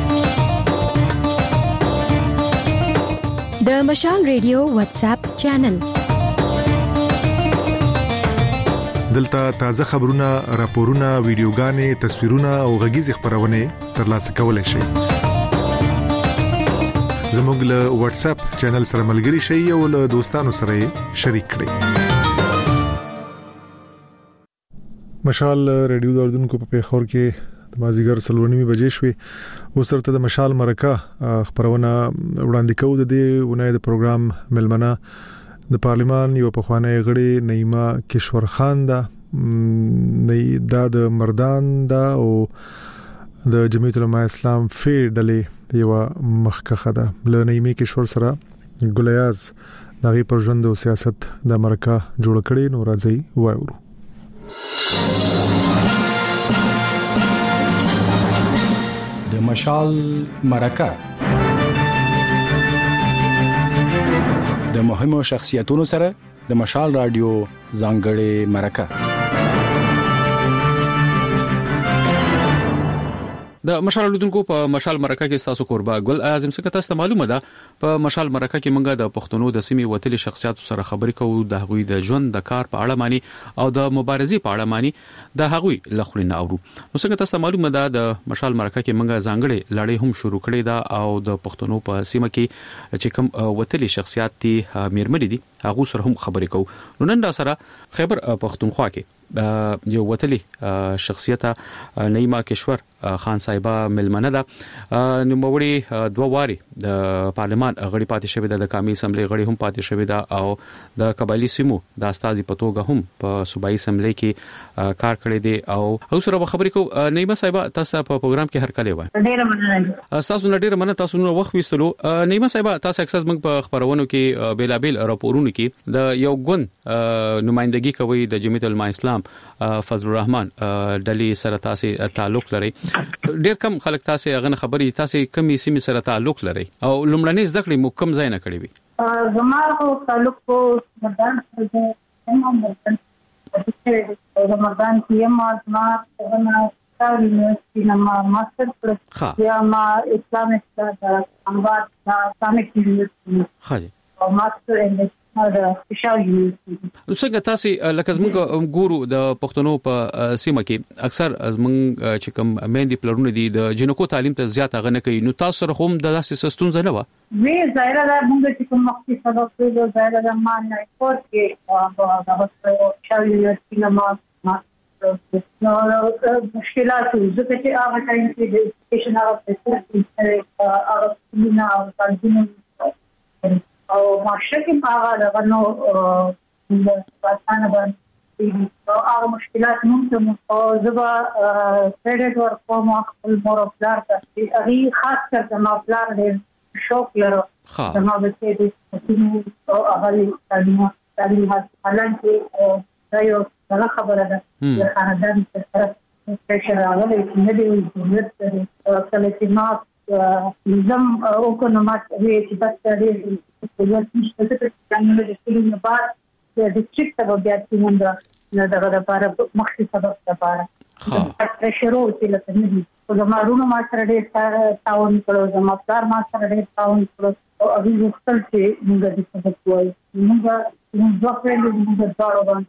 O: د مشال ریډیو واتس اپ چینل
A: دلته تازه خبرونه، راپورونه، ویډیوګانې، تصویرونه او غږیز خبرونه ترلاسه کولای شئ. زموږ له واتس اپ چینل سره ملګري شئ او له دوستانو سره شریک کړئ. مشال ریډیو د اردن کو په پیښور کې د مازیګر 3:30 بجې شوې. وسرته د مشال مرکه خبرونه وړاندې کوو. د دې ونې د پروګرام ملمنه د پارلمان یو پخوانی غړي نعیمه کشور خان دا د مردان دا او د جمعیت العلماء اسلام فی ډلې یو مخکخه ده. له نعیمه کشور سره ګلیاز دغه پر ژوند او سیاست د مرکه جوړ کړي. نو راځي وایو
F: د مشال مرکه د مهمو شخصیتونو سره د مشال رادیو ځانګړې مرکه.
G: د مشال لودونکو په مشال مرکه کې تاسو قربا ګل اعظم څخه تاسو معلومه ده په مشال مرکه کې موږ د پښتنو د سیمې وتلي شخصیت سره خبرې کوو. د هغوی د ژوند د کار په اړه مانی او د مبارزې په اړه مانی د هغوی لخرینه اورو. نو څنګه تاسو معلومه ده د مشال مرکه کې موږ ځانګړې لړۍ هم شروع کړې ده او د پښتنو په سیمه کې چې کوم وتلي شخصیت دي میرمنې دي هغه سره هم خبرې کوو. نو نن دا سره خیبر پښتونخوا کې یو وتلی شخصیت نعیمه کشور خان صاحبہ ملمنه ده. نو موري دوه واري د پارلمان غړي پاتې شوی ده، د قومي اسمبلی غړي هم پاتې شوی ده او د قبایلی سیمو د استازي پتوګه هم په صوبایي اسمبلی کې کار کړی دی او سره خبرې کو. نعیمه صاحبہ تاسو په پروګرام کې هر کله وای ډیره مننه تاسو ډیره مننه تاسو نو وخت وستلو. نعیمه صاحبہ تاسو اکثر موږ په خبرونو کې بیلابل راپورونو کې د یو ګوند نمائندګي کوي د جمعیت العلماء اسلام فضل الرحمن ډلی سره تاسو تعلق لري. ډیر کم خلک تاسو غن خبري تاسو کمی سیمه سره تعلق لري او لمړنۍ زده کړې مو کم ځای نه کړې وي.
H: زموږ تعلق کو مردان سره رمضان کې ما یونیورسيټي نما ماستر کړ یا ما اسلامي ستاسو امبار اسلامي یونیورسيټي
G: خاجي
H: او ماستر ان
G: څنګه تاسو لکه زموږ ګورو د پښتنو په سیمه کې اکثر زموږ چې کوم مېندې پلرونه دي د جنکو تعلیم ته زیات غنه کوي. نو تاسو سره هم د داسې ستونزه نه و؟
H: وی ظاهر ده موږ چې کوم وخت سبق ویلو ظاهر ده ما نه کور کې د شاوی یونیورسيټي نما نو مشکلات ځکه چې هغه ټایم کې د ایجوکیشن هغه فیسیلیټي هغه نه او تنظیم او ماشره کې هغه دغنو د پاتانه باندې هغه مشکلات ممکن او زبا کریډټ ورکوم خپل مور او پلار ته هغه خاص کر د ما پلار دې شوق لرو زما بچي دې او هغه تعلیم حالان کې دا یو څه خبره ده د خاندان سره پرېشر راغلی چې نه دی ضرورت لري کله چې ما نظام او کومات وی چې تاسو دې یو څه چې څنګه د سټډي بعد د ډیسټریکټ ته بیا څنګه نه دغه لپاره مخکې سبق لپاره پرېشر او چې لکه نه دي زموږ ما سره ډېر تعاون کړو زموږ پلار ما سره ډېر تعاون کړو او هغه وختل چې موږ د سبق وایو موږ دوه فرندونه موږ ډاډه باندې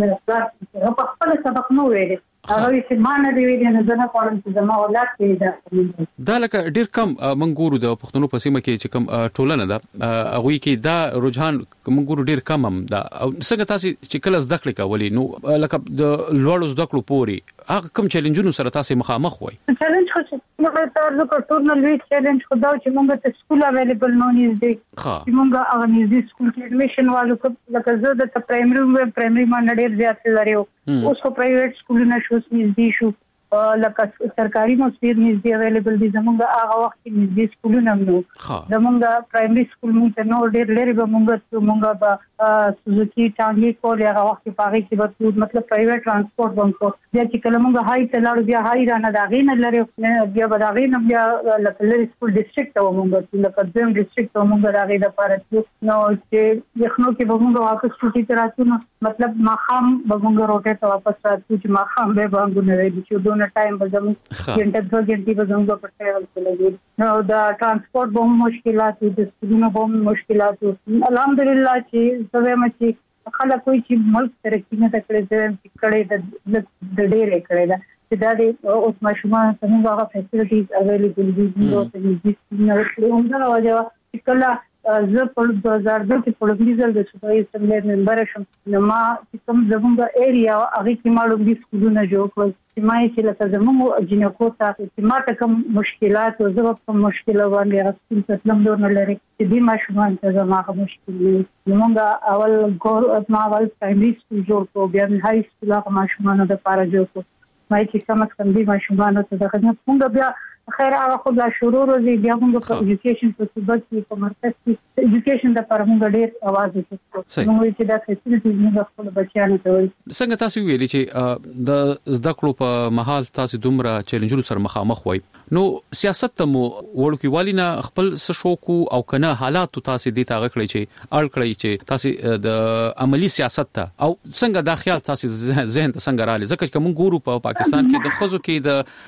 H: موږ په خپل سبق نو ویل هغه چې ما نه دی ویل نه زنه کوم چې زما اولاد کې
G: دا لکه ډیر کم منګورو د پښتنو په سیمه کې چې کم ټولنه ده هغه کې دا رجحان منګورو ډیر کم هم دا څنګه تاسو چې کله زده کړې کولې نو لکه د لوړو زده کړو پوري هغه کم چیلنجونو سره تاسو مخامخ وای؟
H: چیلنج خو موږ ته ورته ټورنل چیلنج خو دا چې موږ ته سکول اویلیبل نو نږدې چې موږ هغه نږدې سکول کې ایډمیشن والو لکه زه د پرایمري ما ډېر زیات لري اوس خو پرایویټ سکولونه شو نږدې شو لکه سرکاري مسیر نږدې اویلیبل دي زموږ هغه وخت کې نږدې سکولونه نو زموږ پرایمري سکول موږ نو ډېر لري به موږ به سوزوکی ټانګي کول هغه وخت په هغه کې به مطلب پرایویټ ترانسپورت بنکو بیا چې کله موږ هاي ته لاړو بیا هاي رانه دا غي نه لري بیا به دا غي نه بیا لکه لري سکول ډیسټریکټ ته موږ لکه دویم ډیسټریکټ ته موږ دا غي د پاره نو چې یخنو کې به موږ واپس چټي تراتو مطلب ماخام به موږ روټه ته واپس راتو چې ماخام به باندې نه وي چې دوه ټایم به زموږ ګنټه 2 غنټې به زموږ په ټریول کې لګي نو دا ترانسپورت به مشکلات دي د سکولونو به مشکلات الحمدلله چې زوی مچي خلک کوئی چې ملک ترقی نه تکړه چې کړي د ډېرې کړي دا چې دا د اوس ماشومان څنګه هغه فیسیلیټیز اویلیبل دي نو ته دې نو څنګه راوځي چې کله زه په 2002 کې په لومړي د صوبایي اسمبلی ممبر شوم نو ما چې کوم زموږ ایریا هغه کې معلوم دي سکولونه جوړ کړل چې ما چې لکه زموږ جنکو ته چې ما ته کوم مشکلات او زه په مشکله باندې راستم تسلم دور نه لري چې دې ماشومان ته زموږ مشکل دي موږ اول پرایمري سکول جوړ کړو بیا هاي سکول هغه ماشومان د لپاره جوړ کړو ما چې کوم څنګه دي ماشومان ته د خدمت موږ بیا خیر هغه خو د شروع روزي بیا موږ په ایجوکیشن په صوبه کې په مرکز کې ایجوکیشن د لپاره موږ ډېر आवाज وکړو نو چې دا فیسیلیټیز موږ خپل بچیانو ته ورکړو
G: څنګه تاسو ویلي چې د زده کړو په محل تاسو دومره چیلنجونو سره مخامخ وای نو سیاست ته مو ورکو والینا خپل شوکو او کنه حالات تاسو دې تاغه کړی چې اړ کړی چې تاسو د عملی سیاست ته او څنګه دا خیال تاسو ذهن ته څنګه راځي ځکه چې کوم ګورو په پاکستان کې د خزو کې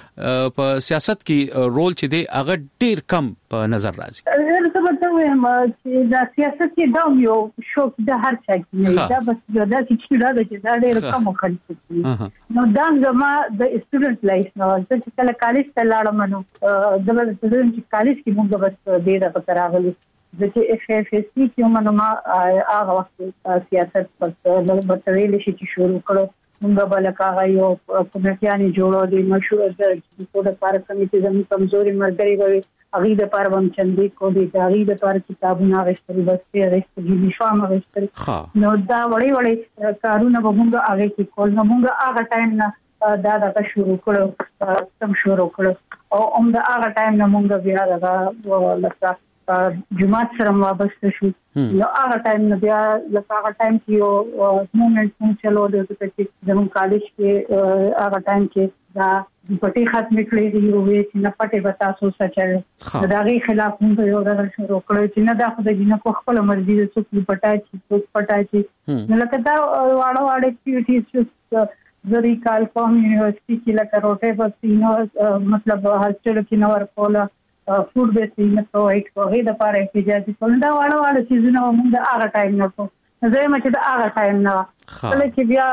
G: د په سیاست کې رول چې دی هغه ډیر کم په نظر راځي
H: زه به ته وایم چې دا سیاست کې دا یو شوق د هر چا کې نه دا بس دا چې دا د ډیر کم خلک دي نو دا زما د سټوډنټ لایف نو چې کله کالج ته لاړم نو د چې کالج کې موږ بس ډیر په راغلي چې FFSC کې موږ ما هغه وخت سیاست په بتویل شي چې شروع کړو موږ بل کاغه یو کمیټیانی جوړو دي مشهور د کوډ لپاره کمیټې زموږ کمزوري مرګري وي اغه د لپاره هم چندې کو دي اغه د لپاره کتابونه غوښتل بس غوښتل یونیفارم غوښتل نو دا وړي کارونه به موږ هغه کې کول نو موږ هغه ټایم نه دا شروع کړو سم شروع کړو او دا هغه ټایم نه موږ بیا دا لکه جماعت سره وابسته شو نو هغه ټایم نه بیا لکه هغه ټایم کې یو موومېنټ چلو د چې زموږ کالج کې هغه ټایم کې دا پټي ختم کړې دي او چې نه پټي وتا سو سچل دا غي خلاف موږ یو ډول شروع کړو چې نه دا خو د جنکو خپل مرزي د څوک پټای چې پټای چې نو لکه دا واړه اکټیویټیز زری کال کوم یونیورسيټي کې لکه روټه پسینو مطلب هاستل کې نو ورکوله فود بیسینګ نه پرووایډ کوي د لپاره احتیاجي کولندا واړه چیزونه موږ هغه ټایم نه کوو زه مچ د هغه ټایم نه کله چې بیا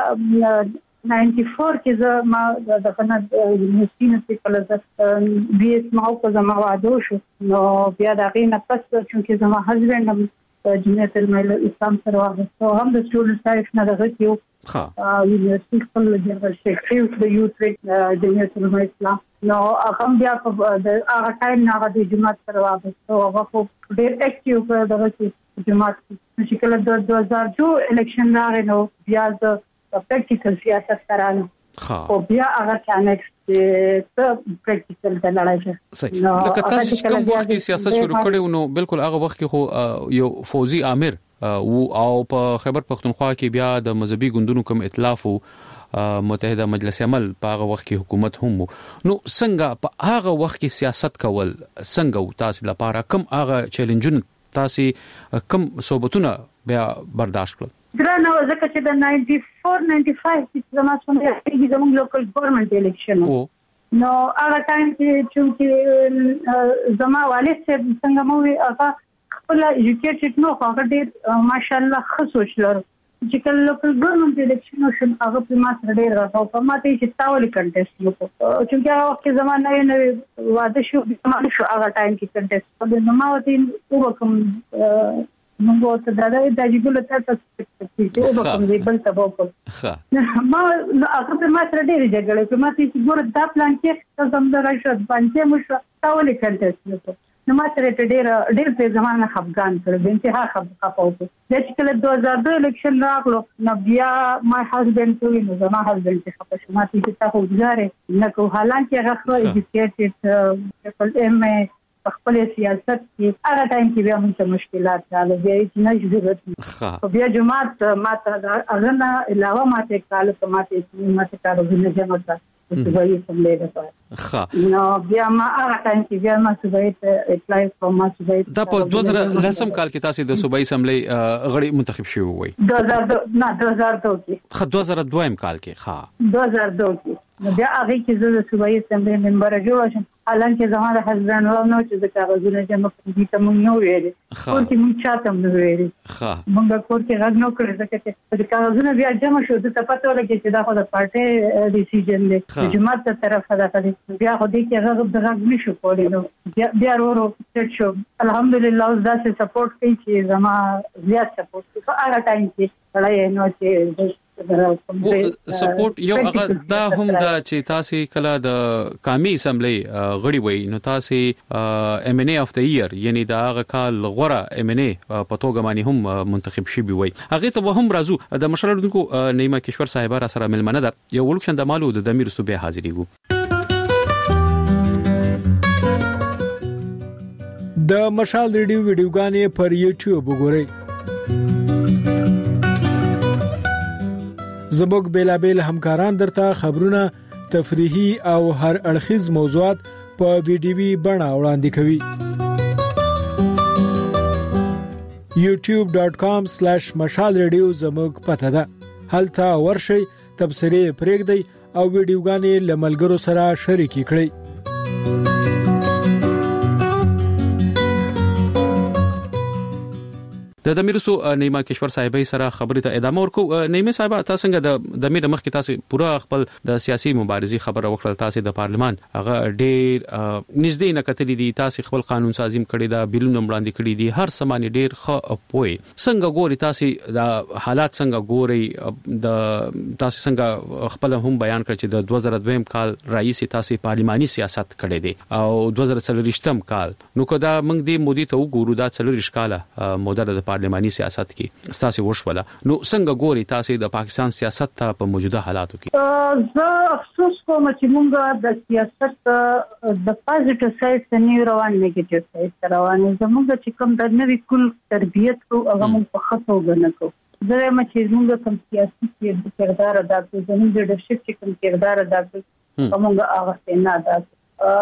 H: 94 کې زه ما د کنه یونیورسيټي نه کله بي اس ما او زما واده شو نو بیا دا غي نه پس چې زما هسبند هم جمعیت الملل اسلام سره واغسته هم د سټوډنټ لایف نه دغه کیو یونیورسيټي خپل جنرال سیکریټری د یوث جمعیت الملل اسلام نو هغه بیا په د هغه ټایم نه د جماعت سره واغسته هغه خو ډېر اکټیو کړ دغه چې جماعت چې کله د 2002 الیکشن راغی نو بیا د پریکټیکل سیاست کرانه او بیا هغه چانکس ته پریکټیکل د لړای
G: نو لکه تاسو کوم وخت سیاست شروع کړو نو بالکل هغه وخت کې خو یو فوزي امیر او په خیبر پختونخوا کې بیا د مذهبي ګوندونو کوم ائتلاف متحده مجلس عمل په هغه وخت کې حکومت هم نو څنګه په هغه وخت کې سیاست کول څنګه تاسو لپاره کوم هغه چیلنجونه تاسو کوم صوبتونه بیا برداشت کړل
H: درنه ځکه چې د 94 95 کې زموږ لوکل ګورنمنت الیکشن نو هغه ټایم چې زما والد څنګه مو هغه خپل ایجوکیټډ نو هغه ډېر ماشاءالله ښه سوچ لري چې کله لوکل ګورنمنت الیکشن شو هغه په ما سره ډېر راځو په ما ته چې تاولي کنټیسټ وکړو چې هغه وخت زمانه نه واده شو شو هغه ټایم کې کنټیسټ په نو ما وته وکم موږ ته دا د جګول ته چې وکم دې بل ته وکم ما هغه په ما سره ډېر جګړه په ما ته چې ګور دا پلان کې زموږ راځي باندې مو تاولي کنټیسټ وکړو نو ما سره ډېر په زمانه افغان سره د انتها خپاو چې کله 2002 الیکشن راغلو نو بیا ما هسبند کوي نو زما هسبند چې خپل شما چې تاسو وګورئ نو کو حالانکه هغه خو ایجوکیټډ خپل ام خپل سیاست کې هغه ټایم کې بیا موږ مشکلات راغلي بیا چې نه ضرورت بیا جماعت ماته هغه نه علاوه ماته کال ماته کارونه جمع صوبایي اسمبلی ده نو بیا ما هغه ټایم کې بیا ما صوبایي ته اپلای کوم ما صوبایي
G: دا په 2010 کال کې تاسو د صوبایي اسمبلی غړي منتخب شوی وای
H: 2002 کې
G: 2002 کال کې
H: 2002 کې بیا هغه کې زه د صوبایي اسمبلی ممبر جوړ شم حالانکه زموږ د حزبان نو چې د کاغذونو جمع کړي ته مونږ نو ویل کور کې مونږ چاته نو ویل مونږ کور کې غږ نو کړی ځکه چې د کاغذونو بیا جمع شو د پته ولګي چې دا خو د پارټي ډیسیژن دی جماعت تر طرفه ده بیا خو دې کې غږ نشو کولای نو بیا ورو سټ شو الحمدلله اوس دا سپورټ کوي چې زما زیات سپورټ کوي په هغه ټایم کې وړای نو چې
G: سپورټ یو هغه دا هم دا چې تاسو کله د قومي اسمبلی غړي وای نو تاسو ام ان ای اف د ایئر یعنی دا هغه کال غوړه ام ان ای په توګه باندې هم منتخب شي وي هغه ته هم راځو د مشر اردوونکو نیمه کشور صاحب را سره ملمنه ده یو ولکشن د مالو د دمیر صوبې حاضرېګو
A: د مشال ریډیو ویډیوګانې پر یوټیوب وګورئ زموږ بیلابل همکاران درته خبرونه تفریحي او هر اړخیز موضوعات په ویډیوي بڼه وړاندې کوي youtube.com/مشال ریډیو زموږ پته ده هلته ورشي تبصرې پرېږدئ او ویډیوګانې لملګرو سره شریک کړئ
G: د دمیرسو نیمه کشور صاحبې سره خبرې ته ادامه ورکو نیمه صاحب تاسو څنګه د میر مخ کې تاسو پورا خپل د سیاسي مبارزې خبره وکړه تاسو د پارلمان هغه ډېر نږدې نه کتلې دي تاسو خپل قانون سازیم کړی دا بیلونه وړاندې کړی دي هر سمانه ډېر ښه پوي څنګه ګوري تاسو د حالات څنګه ګوري د تاسو څنګه خپل هم بیان کړ چې د 2002 کال رئیس تاسو پارلماني سیاست کړی دي او 2023 کال نو کدا موږ د مودي ته وګورو دا 4 کاله موده د پارلماني سیاست کې تاسو وشوله نو څنګه ګوري تاسو د پاکستان سیاست ته په موجوده حالاتو کې
H: زه افسوس کوم چې موږ د سیاست د پازیټیو سایډ څخه روان نیگیټیو سایډ روان زموږ چې کوم د نوې کل تربیت کو هغه موږ په خطو غنکو زه ما چې موږ کوم سیاسي کې کردار ادا کوو زموږ د لیډرشپ کې کوم کردار ادا کوو موږ هغه څنګه ادا کوو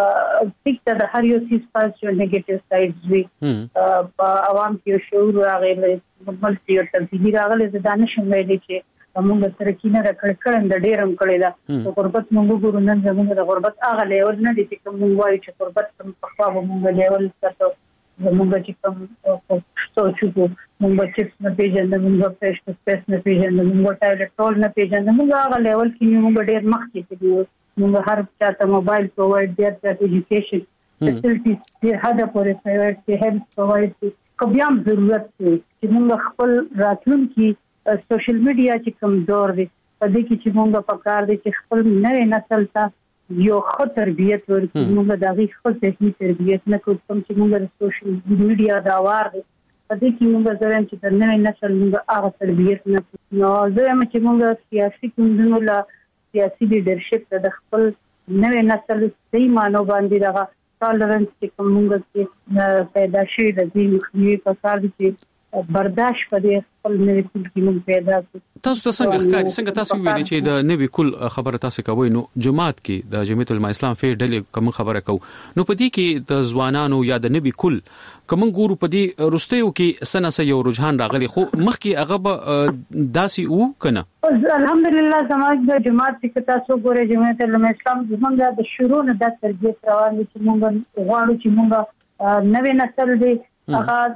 H: ټیک د هر یو سیس پاس جو نیگیټیو سایډز وي په عوام کې شعور راغلی ملتي او تبدیلی راغلی د دانش مېلې چې موږ ترکینه راکړل د ډیرم کړی دا غربت موږ ګورو نن زموږ د غربت هغه لیول نه دي چې کوم وایي چې غربت په خوا موږ لیول ستاسو زموږ چې کوم سوچو موږ چې نه پیژنده موږ پېښ سپیس نه پیژنده موږ ټایلټ ټول نه پیژنده موږ هغه لیول کې موږ ډیر مخکې دي موږ هر چاته موبایل پرووایډ دی د ایجوکیشن فیسیلیټیز د هدا پورې پرووایډ دی هیلث پرووایډ دی کوم ضرورت دی چې موږ خپل راتلونکي سوشل میډیا چې کوم دور دی په دې کې چې موږ په کار دي چې خپل نوې نسل ته یو ښه تربیت ورکړو موږ د هغې خپل ذهني تربیت نه کوو کوم چې موږ د سوشل میډیا دا وار دی په دې کې موږ زرم چې د نوې نسل موږ هغه تربیت نه کوو نو زرم چې موږ سیاسي کومونو لا سیاسي لیډرشپ د خپل نوې نسل صحیح مانو باندې دغه ټالرنس چې کومه کې پیدا شي د دې مخنیوي په کار دي چې برداشت پدې خپل نوې کول کې موږ پیدا کړو
G: تاسو څنګه تاسو ویلي چې د نوې کول خبره تاسو کوي نو جماعت کې د جمعیت العلماء اسلام فی ډلې کوم خبره کو نو پدې کې د ځوانانو یا د نوې کول کوم ګورو پدې رستیو کې سنه یو رجحان راغلی خو مخکې هغه داسي او کنه
H: الحمدلله زموږ د جماعت کې تاسو ګورئ جمعیت العلماء اسلام زموږ د شروع نه د تربیت روان دي چې موږ غواړو چې موږ نوې نسل دې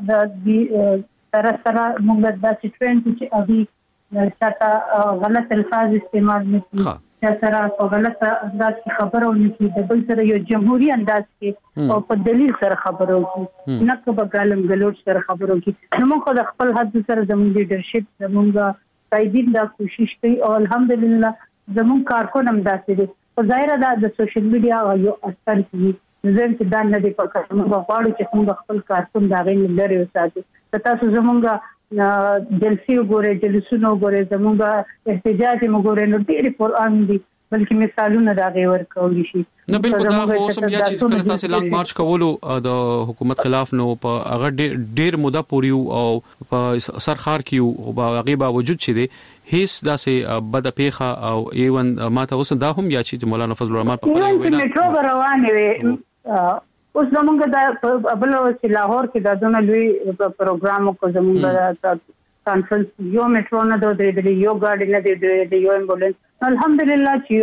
H: هغه د سره موږ د سټرینټ چې ابي چاته غلط الفاظ استعمال نه کړي چې سره په غلط انداز کې خبرو نه کړي د بل سره یو جمهوریت انداز کې او په دلیل سره خبرو کوي نه که په ګالم ګلوچ سره خبرو کوي نو موږ د خپل حد سره زموږ لیډرشپ زموږ قائدین دا کوشش کوي او الحمدلله زموږ کارکون هم داسې دي او ظاهر ده د سوشل میډیا یو اثر کوي زه چې دا نه دی په کار موږ غواړو چې موږ خپل کارکون دا غي لري وساتو تاسو زموږ جلسې وګورئ جلسونه وګورئ زموږ احتجاج وګورئ نو ډېر قرآن دي بلکې مثالونه دا غي ورکول شي
G: نه بالکل دا خو سم یا چې کله تاسو لانګ مارچ کولو د حکومت خلاف نو په هغه ډېر موده پوري او په سرخار کیو او هغه باوجود چې دي هیڅ داسې بد پیخه او ایون ماته اوس دا هم یا چې مولانا فضل الرحمن په خپل وینا
H: میټرو روانه وي اوس زمونږ د بل چې لاهور کې د دونه لوی پروګرام کو زمونږ د کانفرنس یو میټرو نه د یو ګاډي نه د یو امبولانس الحمدلله چې یو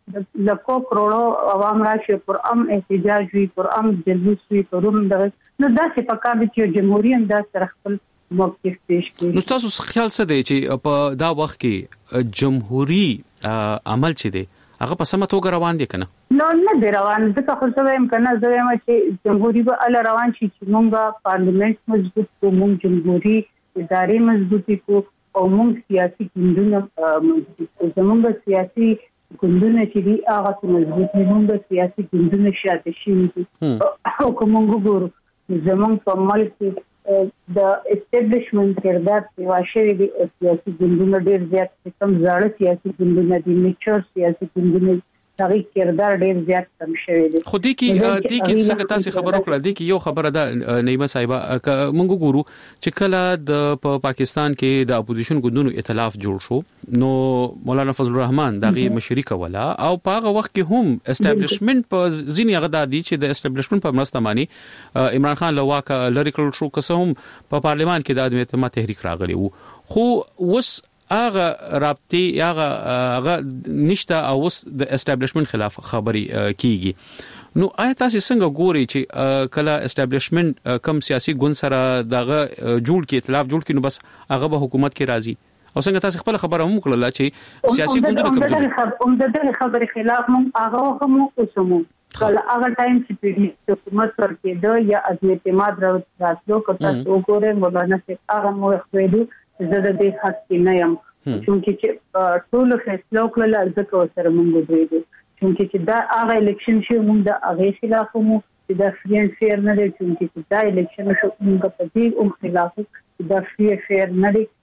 H: لکو کروڑو عوام راشي پر احتجاج وي پر جلوس وي پر نو دا څه پکار دي چې جمهوریت انداز سره خپل موقف پیش کړي.
G: نو تاسو خیال څه دی چې په دا وخت کې جمهوریت عمل چي دي هغه په سمه توګه روان دي کنه؟
H: نو نه دی روان. ځکه خو څه وایم کنه، زه وایم چې جمهوریت به ال روان شي چې موږ پارلیمنت مضبوط کوو، موږ جمهوریت ادارې مضبوطی کوو او موږ سیاسي ګوندونه مضبوط کوو. زموږ سیاسي ګوندونه چې دي هغه مضبوط دي، موږ سیاسي ګوندونه شاته شي او کوم ګورو زموږ په ملک د اسټابلیشمنت کردار چې واشه دي سیاسي ګوندونه ډېر زیات کم زړه سیاسي ګوندونه دي، میچور سیاسي ګوندونه تاریخ کردار ډېر زیات کم شوی دی.
G: خو دې کې څنګه تاسو خبرو کړل دي کې یو خبره ده نیمه صاحب موږ ګورو چې کله د پاکستان کې د اپوزیشن ګوندونو ائتلاف جوړ شو نو مولانا فضل الرحمن دغه مشري کوله او په هغه وخت کې هم اسټابلیشمنت په ځینې غدا دي چې د اسټابلیشمنت په مرسته مانی عمران خان لواک لری کړل شو که څه هم په پارلیمان کې د عدم اعتماد تحریک راغلی وو. خو وس هغه رابطي هغه نشته او اوس د اسټابلیشمنت خلاف خبري کیږي. نو آیا تاسو څنګه ګوري چې کله اسټابلیشمنت کم سیاسي ګوند سره دغه جوړ کې ائتلاف جوړ کې نو بس هغه به حکومت کې راځي او څنګه تاسو خپل خبره هم کړل چې سیاسي ګوندونه کوم
H: د خبرې خلاف هم هغه هم اوسمو کله هغه ټایم چې پیډي حکومت ورکې دا یا عدم اعتماد راځلو کته وګوره مولانا صاحب هغه مو خوېدو زه د دې حق کې نه یم چې ټول فیصله کړل ځکه سره مونږ دوی چې دا هغه الیکشن چې مونږ د هغه خلاف مو چې دا فری اند فیر نه دی چې دا الیکشن شو مونږ په دې خلاف چې دا فری فیر نه دی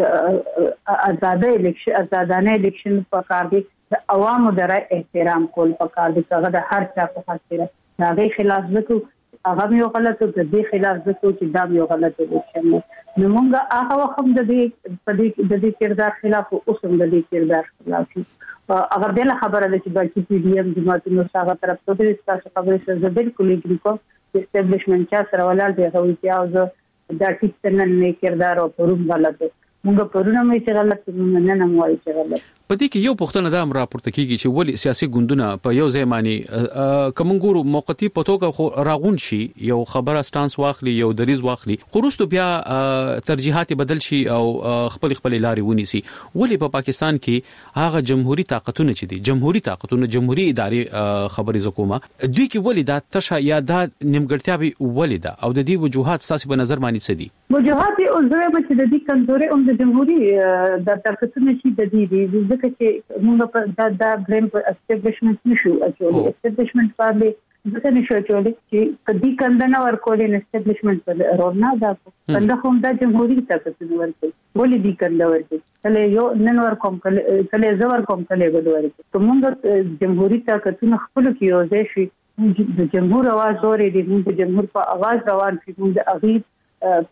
H: آزادانه الیکشن په کار دي د عوامو د رائے احترام کول په کار دي هغه د هر چا په خاطر دا غي خلاف وکړو هغه یو غلط او د دې خلاف وکړو چې دا یو غلط الیکشن نو مونږ هغه وخت د دې کردار خلاف او اوسم د دې کردار خلاف اگر بل خبره ده چې باقي پی ډی ایم جماعتونو څخه طرف ته د تاسو خبرې سره بالکل یې کوم اسټابلیشمنت چا سره ولال دی هغه چې او دا ټیک نه کردار او پروم غلط ده مونږ پرونه مې چې غلط نه نه موایي چې غلط
G: په دې کې یو پښتنه دا راپورته کیږي چې ولی سیاسي ګوندونه په یو ځای باندې کوم ګورو موقتی پټوګه خو راغون شي یو خبره سټانس واخلي یو دریز واخلي خو وروسته بیا ترجیحات بدل شي او خپل لارې ونیسي ولی په پاکستان کې هغه جمهوریت طاقتونه چې دي جمهوریت طاقتونه جمهوریت ادارې خبرې زکوما دوی کې ولی دا تشه یا دا نیمګړتیا به ولی دا او د دې وجوهات تاسو په نظر باندې څه دي
H: وجوهات او زه به چې د دې کمزوري او د جمهوریت د طاقتونه چې د دې ځکه چې موږ په دا بریم په اسټابلیشمنت نشو اچولې اسټابلیشمنت باندې ځکه نشو اچولې چې کدي کندنه ورکولې اسټابلیشمنت په رونا دا څنګه هم د جمهوریت طاقتونه ورکړي ولې دې کنده ورکړي کله یو نن ورکوم کله زور کوم کله ودوري ته موږ جمهوریت طاقتونه خپل کې یو ځای شي د جمهور आवाज اورې دي موږ جمهور په आवाज روان شي موږ د اغیب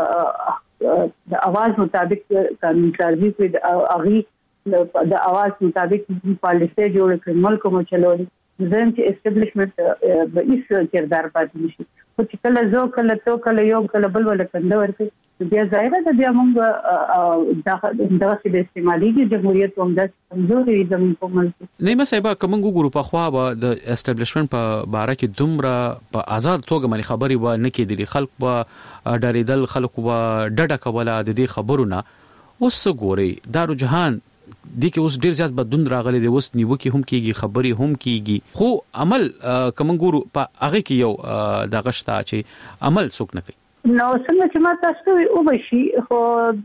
H: په د आवाज مطابق قانون سازي کوي د اغیب د आवाज مطابق پالیسي جوړ کړي ملک مو چلولي ځین چې اسټابلیشمنت به هیڅ کردار پاتې نشي خو چې کله زو کله تو کله یو کله بل ول کنده ورته بیا ظاهره ده بیا موږ دا د استعمالي جمهوریت هم د کمزوري زموږ په ملک
G: نیمه صاحب کوم ګورو په خوا به د اسټابلیشمنت په باره کې دومره په آزاد توګه باندې خبري و نه کېدلې خلک به ډاریدل خلک و ډډه کوله د دې خبرونه اوس ګوري دارو جهان دي کې اوس ډیر زیات بدلون راغلي دی اوس نیوکه هم کیږي خبري هم کیږي خو عمل کوم ګورو په هغه کې یو د غشتا چې عمل څوک نه کوي
H: نو څنګه چې ما تاسو او بشي خو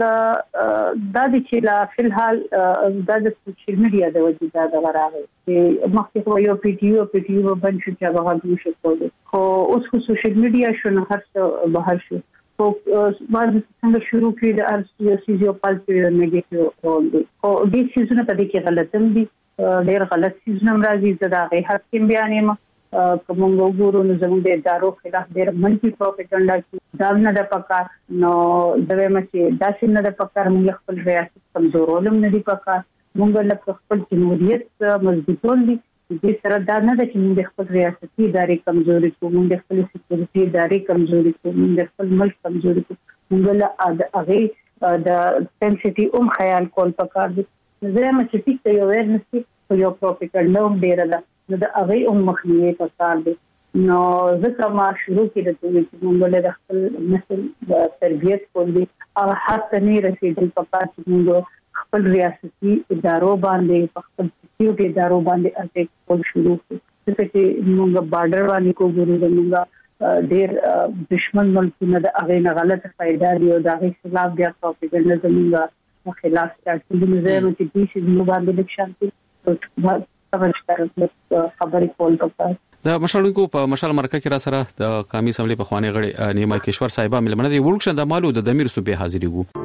H: د چې لا فلحال د سوشل میډیا د وجې دا راغی چې مخکې یو پی ټی یو باندې چې هغه هم شو کولای خو اوس خو سوشل میډیا شنو هر څه بهر شو خو باندې څنګه شروع کړي د ارسیو پالټي نیگیټیو رول دی او دې سيزونه په دې کې غلطم دي ډېر غلط سيزونه راځي زدا غي حکیم بیانې ما کوم وګورو نو زموږ د ادارو خلاف ډېر منفي پروپاګاندا چې دا نه د پکار نو دوی مې دا څنګه نه د پکار موږ خپل ریاست کمزورولم نه دي پکار موږ له خپل جمهوریت مضبوطول دي دې سره دا نه ده چې موږ خپل ریاستي ادارې کمزوري کوو موږ خپل سکیورټي ادارې کمزوري کوو موږ خپل ملک کمزوري کوو موږ له هغه د سنسټي خیال کول پکار دي زه هم چې ټیک ته یو ورنسي خو یو پروپاګاندا هم ډیره ده نو د هغه مخنیوي پکار دی نو ځکه ما شروع کړی چې موږ له خپل نسل د تربیت کولی او حتی نه رسیدل په پات موږ خپل ریاستي ادارو باندې خپل سکیورټي ادارو باندې اټیک کول شروع کړو چې موږ بارډر باندې کوو موږ ډېر دشمن ملکونه د هغه نه غلط فائدہ دی او د هغه خلاف بیا پروپاګاندا زموږ خلاف ستاسو د نظر چې دې شی موږ باندې لکشان خبرې کول پکار
G: د مشالونکو په مشال مرکه کې را سره د قومي اسمبلی په خوانې غړي نیما کشور صاحبہ ملمنه دی ورکشن د مالو د دمیر صوبې حاضرې وو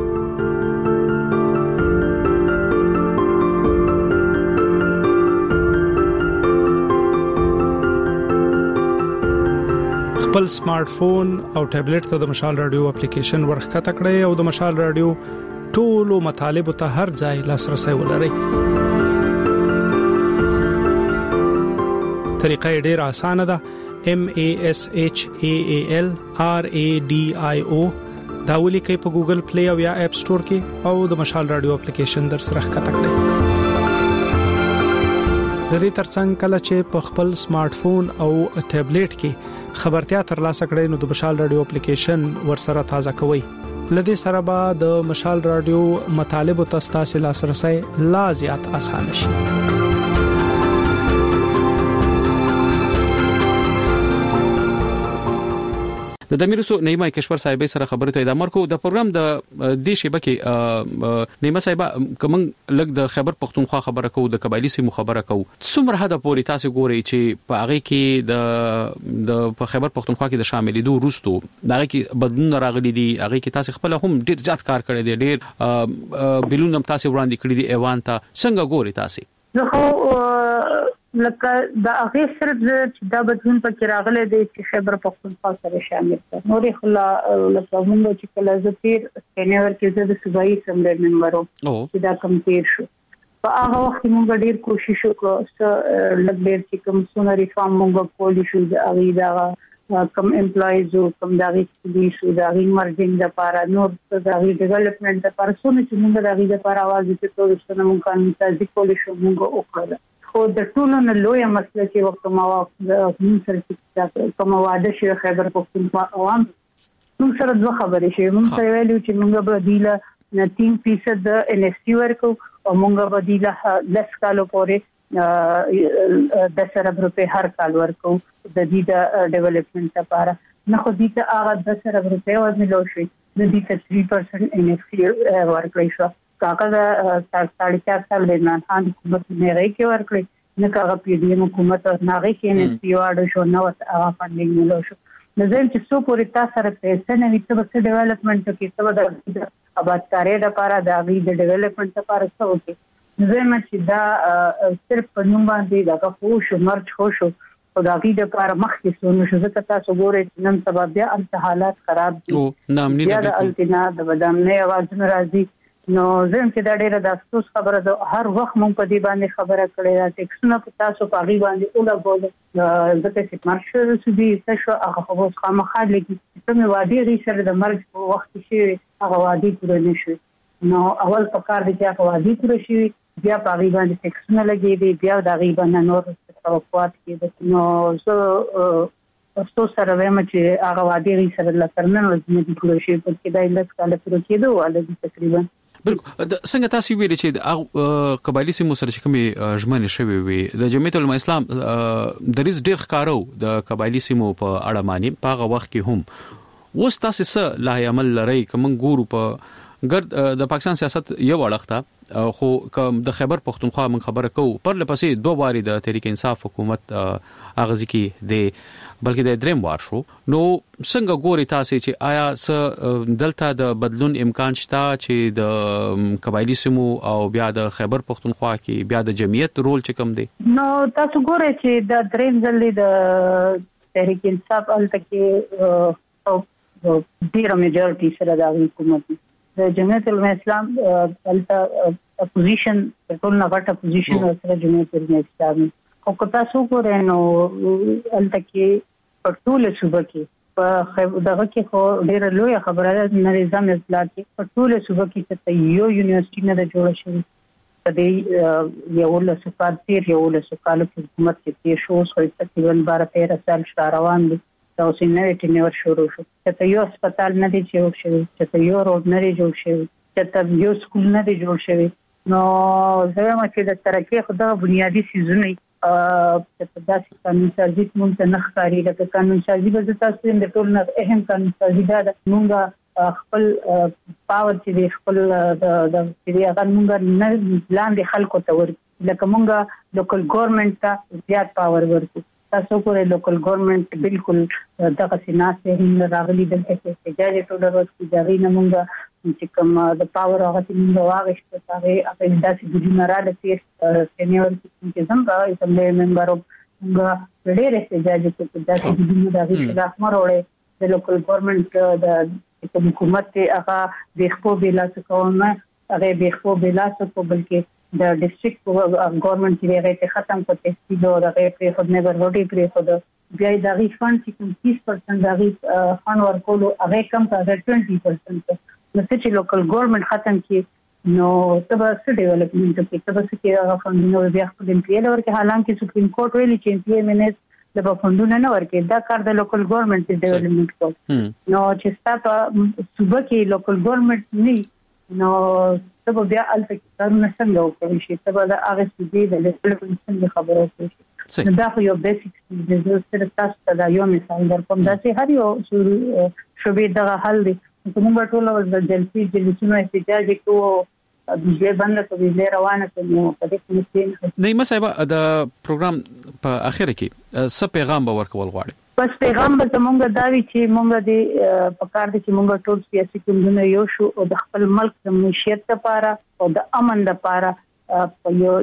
I: خپل سمارټ فون او ټابلیټ ته د مشال رادیو اپلیکیشن ورخته کړئ او د مشال رادیو ټولو مطالب ته هر ځای لاسرسي ولرئ. طریقه ډېره اسانه ده. MASHAALRADIO دا ولیکئ په ګوګل پلی او یا اپ سٹور کې او د مشال رادیو اپلیکیشن در سره ښکته کړئ. د دې ترڅنګ کله چې په خپل سمارټ فون او ټابلیټ کې خبرتیا ترلاسه کړئ نو د مشال رادیو اپلیکیشن ورسره تازه کوئ. لدې سره به د مشال رادیو مطالب او تاسو لاسرسي لا زیات آسان شي.
G: د دمیرسو نیما کشور صاحب سره خبرې ته ادامه ورکو. د پروګرام د دې شیبه کې نیما صاحب کوم لګ د خیبر پختونخوا خبره کو د قبایلی سیمو خبره کو څومره حد پورې تاسو ګورئ چې په هغه کې د په خیبر پختونخوا کې د شاملېدو وروسته دغه کې بدلون راغلي دي هغه کې تاسو خپل هم ډیر زیات کار کړی دی ډیر بلون هم تاسو وړاندې کړی دی ایوان ته څنګه ګورئ تاسو؟
H: لکه دا هغه صرف چې دا بدلون پکې راغلی دی چې خیبر پختونخوا سره شامل دي. نورې خلا لکه موږ چې کله زه تیر سینیور کې د صوبایي اسمبلی ممبر وم چې دا کم تیر شو په هغه وخت موږ ډیر کوشش وکړو چې لږ ډیر چې کوم څونه ریفارم موږ کولی شو د هغه دا کم امپلایز او کم دغه پولیس او دغه مرجنګ لپاره نور دغه ډیولپمنٹ لپاره څونه چې موږ دغه لپاره आवाज وکړو چې موږ قانون تاسیس کولی شو موږ وکړو. خو د ټولو نه لوی مسله چې وخت ما موږ سره چې کوم واده شي خیبر پختونخوا عوام موږ سره دوه خبرې شي موږ سره ویلو چې موږ به دیله 3% د NSC ورکو او موږ به دیله 10 کالو پورې 10 روپے هر کال ورکو د دې د ډیولپمنٹ لپاره نه خو دې ته هغه 10 روپے ورنلو شي د دې ته 3% NSC ورکړي شو. کاکا دا 4.5 سال لرنان خان حکومت نه راځي ورکړي نه کاغه PDM حکومت نه راځي نه سیواړو شو نو هغه فنډینګ ملو شو. نظر چې څو پورې تاسو سره پیسې نه وي ته ډیولپمنٹ کې څه د آبادکاري لپاره د غي د ډیولپمنٹ لپاره څه وکړي. نظر چې دا صرف په نوم باندې دا کوښښ مرچ خوشو او دا غي د لپاره مخکې سونو شو ځکه تاسو ګورئ نن سبا بیا حالات خراب دي نامني د الټینا د بدام نه आवाज راځي نو زم چې دا ډیره د افسوس خبره ده. هر وخت مونږ په دې باندې خبره کړې ده ټیکسونه په تاسو په غي باندې اوله بول ځکه چې مارشل سودي تاسو هغه خو خامخا لګي چې مې وادي ری سره د مرګ په وخت کې هغه وادي پوره نشي نو اول په کار دي چې هغه وادي پوره شي بیا په غي باندې ټیکسونه لګي بیا د غي باندې نور توقعات کې نو زه افسوس سره وایم چې هغه وادي ری سره لکرنه وزن دي پوره شي په کې دای لږ کال پوره کېدو ولې تقریبا
G: څنګه تاسو ویل چې د قبایلی سیمو سره چې کومې ژمنې شوې وي د جمعیت العلماء اسلام دریز ډیر ښکارو د قبایلی سیمو په اړه معنی په هغه وخت کې هم اوس تاسو څه لا عمل لري کوم ګورو په ګرد د پاکستان سیاست یو اړخته خو د خیبر پختونخوا من خبره کو پر لپسې دوه واري د تحریک انصاف حکومت اغازي کې د بلکې د دریم وار شو نو څنګه ګوري تاسو چې آیا دلته د بدلون امکان شته چې د قبایلی سیمو او بیا د خیبر پختونخوا کې بیا د جمعیت رول چې کوم دی؟
H: نو تاسو ګورئ چې د دریم ځل د تحریک انصاف الته کې ډیره میجورټي سره د حکومت د جمعیت العلماء اسلام الته اپوزیشن ټول نه غټه اپوزیشن سره جمعیت العلماء اسلام او کتا سو ګورې نو الته کې په ټول صوبه کې په دغه کې خو ډېر لوی خبره ده نظام اصلاح کې په ټول صوبه کې ته یو یونیورسيټي نه جوړه شوې په دې یو له سفر تیر یو له سکالو حکومت کې شو سو تقریبا 12-13 سال روان دي دا اوس نوې ټینور شروع شو چې یو هسپتال نه دی جوړ شوی چې یو روډ نه دی جوړ شوی چې یو سکول نه دی جوړ شوی نو زه ما چې د ترقی خدای بنیادی سيزونه چې داسې قانون سازي مونږ نه ښکاري لکه قانون سازي به تاسو د ټول نه اهم قانون سازي دا مونږ خپل پاور چې خپل د چې هغه مونږ نه لاندې خلکو ته ورکړي لکه مونږ لوکل ګورنمنت ته زیات پاور ورکړو تاسو کوله لوکل ګورنمنت بالکل دغه سیناسه هم راغلي د احتجاج ټول ورځ کې نه مونږ چې کوم د پاور هغه چې موږ واغښت هغه داسې د جنرال تیر سینیور چې څنګه اسمبلی ممبر موږ ډېر احتجاج وکړ داسې د دغه خلاف مروړې د لوکل ګورنمنت د حکومت هغه د خپل بلا څخه هغه به خپل بلا څخه بلکې د ډیسټریکټ ګورنمنت چې هغه ختم کړ تحصیل او هغه پرې خود نه ورغړي پرې خود بیا د غي فند چې 30% د غي فند ورکولو هغه کم کړ 20% نو چې لوکل ګورنمنت ختم کی نو تبه څه ډیولپمنٹ کې تبه څه کې هغه فندونه بیا خپل امپیل ورکه حالانکه سپریم کورټ ویلي چې امپی منس د فندونه نه ورکه دا کار د لوکل ګورنمنت ډیولپمنٹ کو نو چې تاسو صوبه کې لوکل ګورنمنت نه نو تبه بیا الته کارونه څنګه وکړي شي تبه د هغه سړي د ډیولپمنٹ څنګه خبره وکړي نو دا خو یو بیسیک د زړه تاسو ته یو مثال درکوم دا چې هر یو شوبې دغه حل دی کومه ټول د جلسې احتجاج کوو د دې باندې په دې روانه کوي په دې کې
G: نه مصیبه د پروګرام په اخر کې څه پیغام به ورکول غواړي
H: بس پیغام به زمونږ دا وی چې مونږ د پکار دي چې مونږ ټول سیاسي ګوندونه یو شو او د خپل ملک د معیشت لپاره او د امن لپاره په یو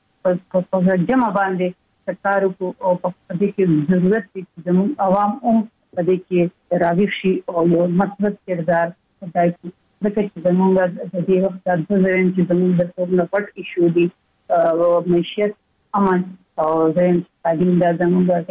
H: په جمع باندې سرکار او په دې کې ضرورت دي چې زموږ عوام په دې کې راوي شي او یو مثبت کردار ادا کړي ځکه چې زموږ د دې وخت د ځوان چې زموږ د ټول پټ ایشو دي او معیشت امن او زين تعلیم د زموږ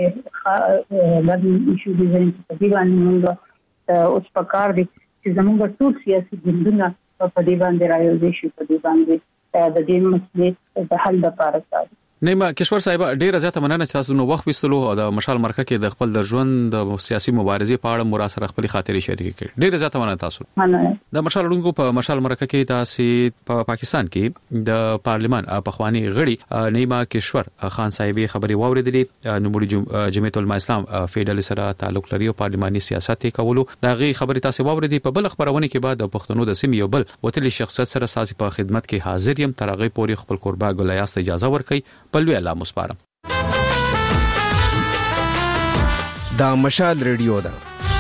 H: د لږ ایشو دي چې په دې باندې موږ اوس پکار دي چې زموږ ټول سیاسي ګوندونه په دې باندې راوي شي په دې باندې د دې مسلې د حل لپاره کار
G: نیمه کشور صاحب ډیره زیاته مننه چې تاسو نو وخت وستلو او د مشال مرکه کې د خپل د ژوند د سیاسي مبارزې په اړه مور سره خپل خاطرې شریک کړي ډیره زیاته مننه تاسو د مشال لونکو په مشال مرکه کې تاسو په پاکستان کې د پارلیمان په خواني غړي نیمه کشور خان صاحب خبري واوریدلې نوموړي جمعیت العلماء اسلام فیډرل سره تعلق لري او پارلماني سیاست کولو دا غي خبري تاسو واوریدې په بل خبرونه کې بعد د پښتنو د سیمې یو بل وتلي شخصیت سره ساسي په خدمت کې حاضر یم ترغه پوری خپل قربا ګلیاست اجازه ورکړي پلوي الله مسپارم
K: دا مشال ریډیو دا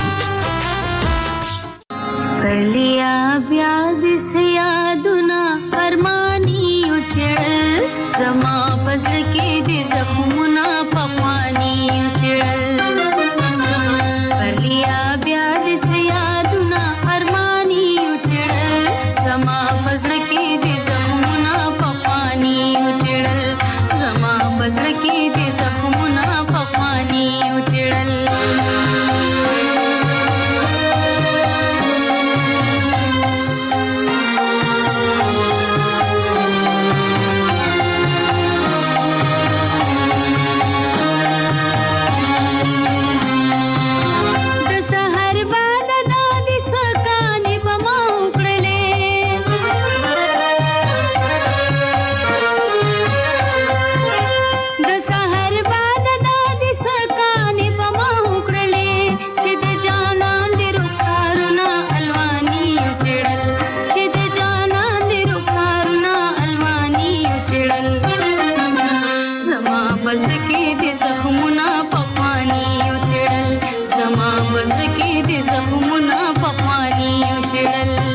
L: سپلیا بیا د سیادنا ارمانی چړل زما پزړ کې د زخمونه پخوانی چړل سپلیا بیا د سیادنا ارمانی چړل زما پزړ کې د زخمونه پخوانی چړل زما پزړ کې د زخمونه پخوانی چړل زما پزړ کې د زخمونه پخوانی چړل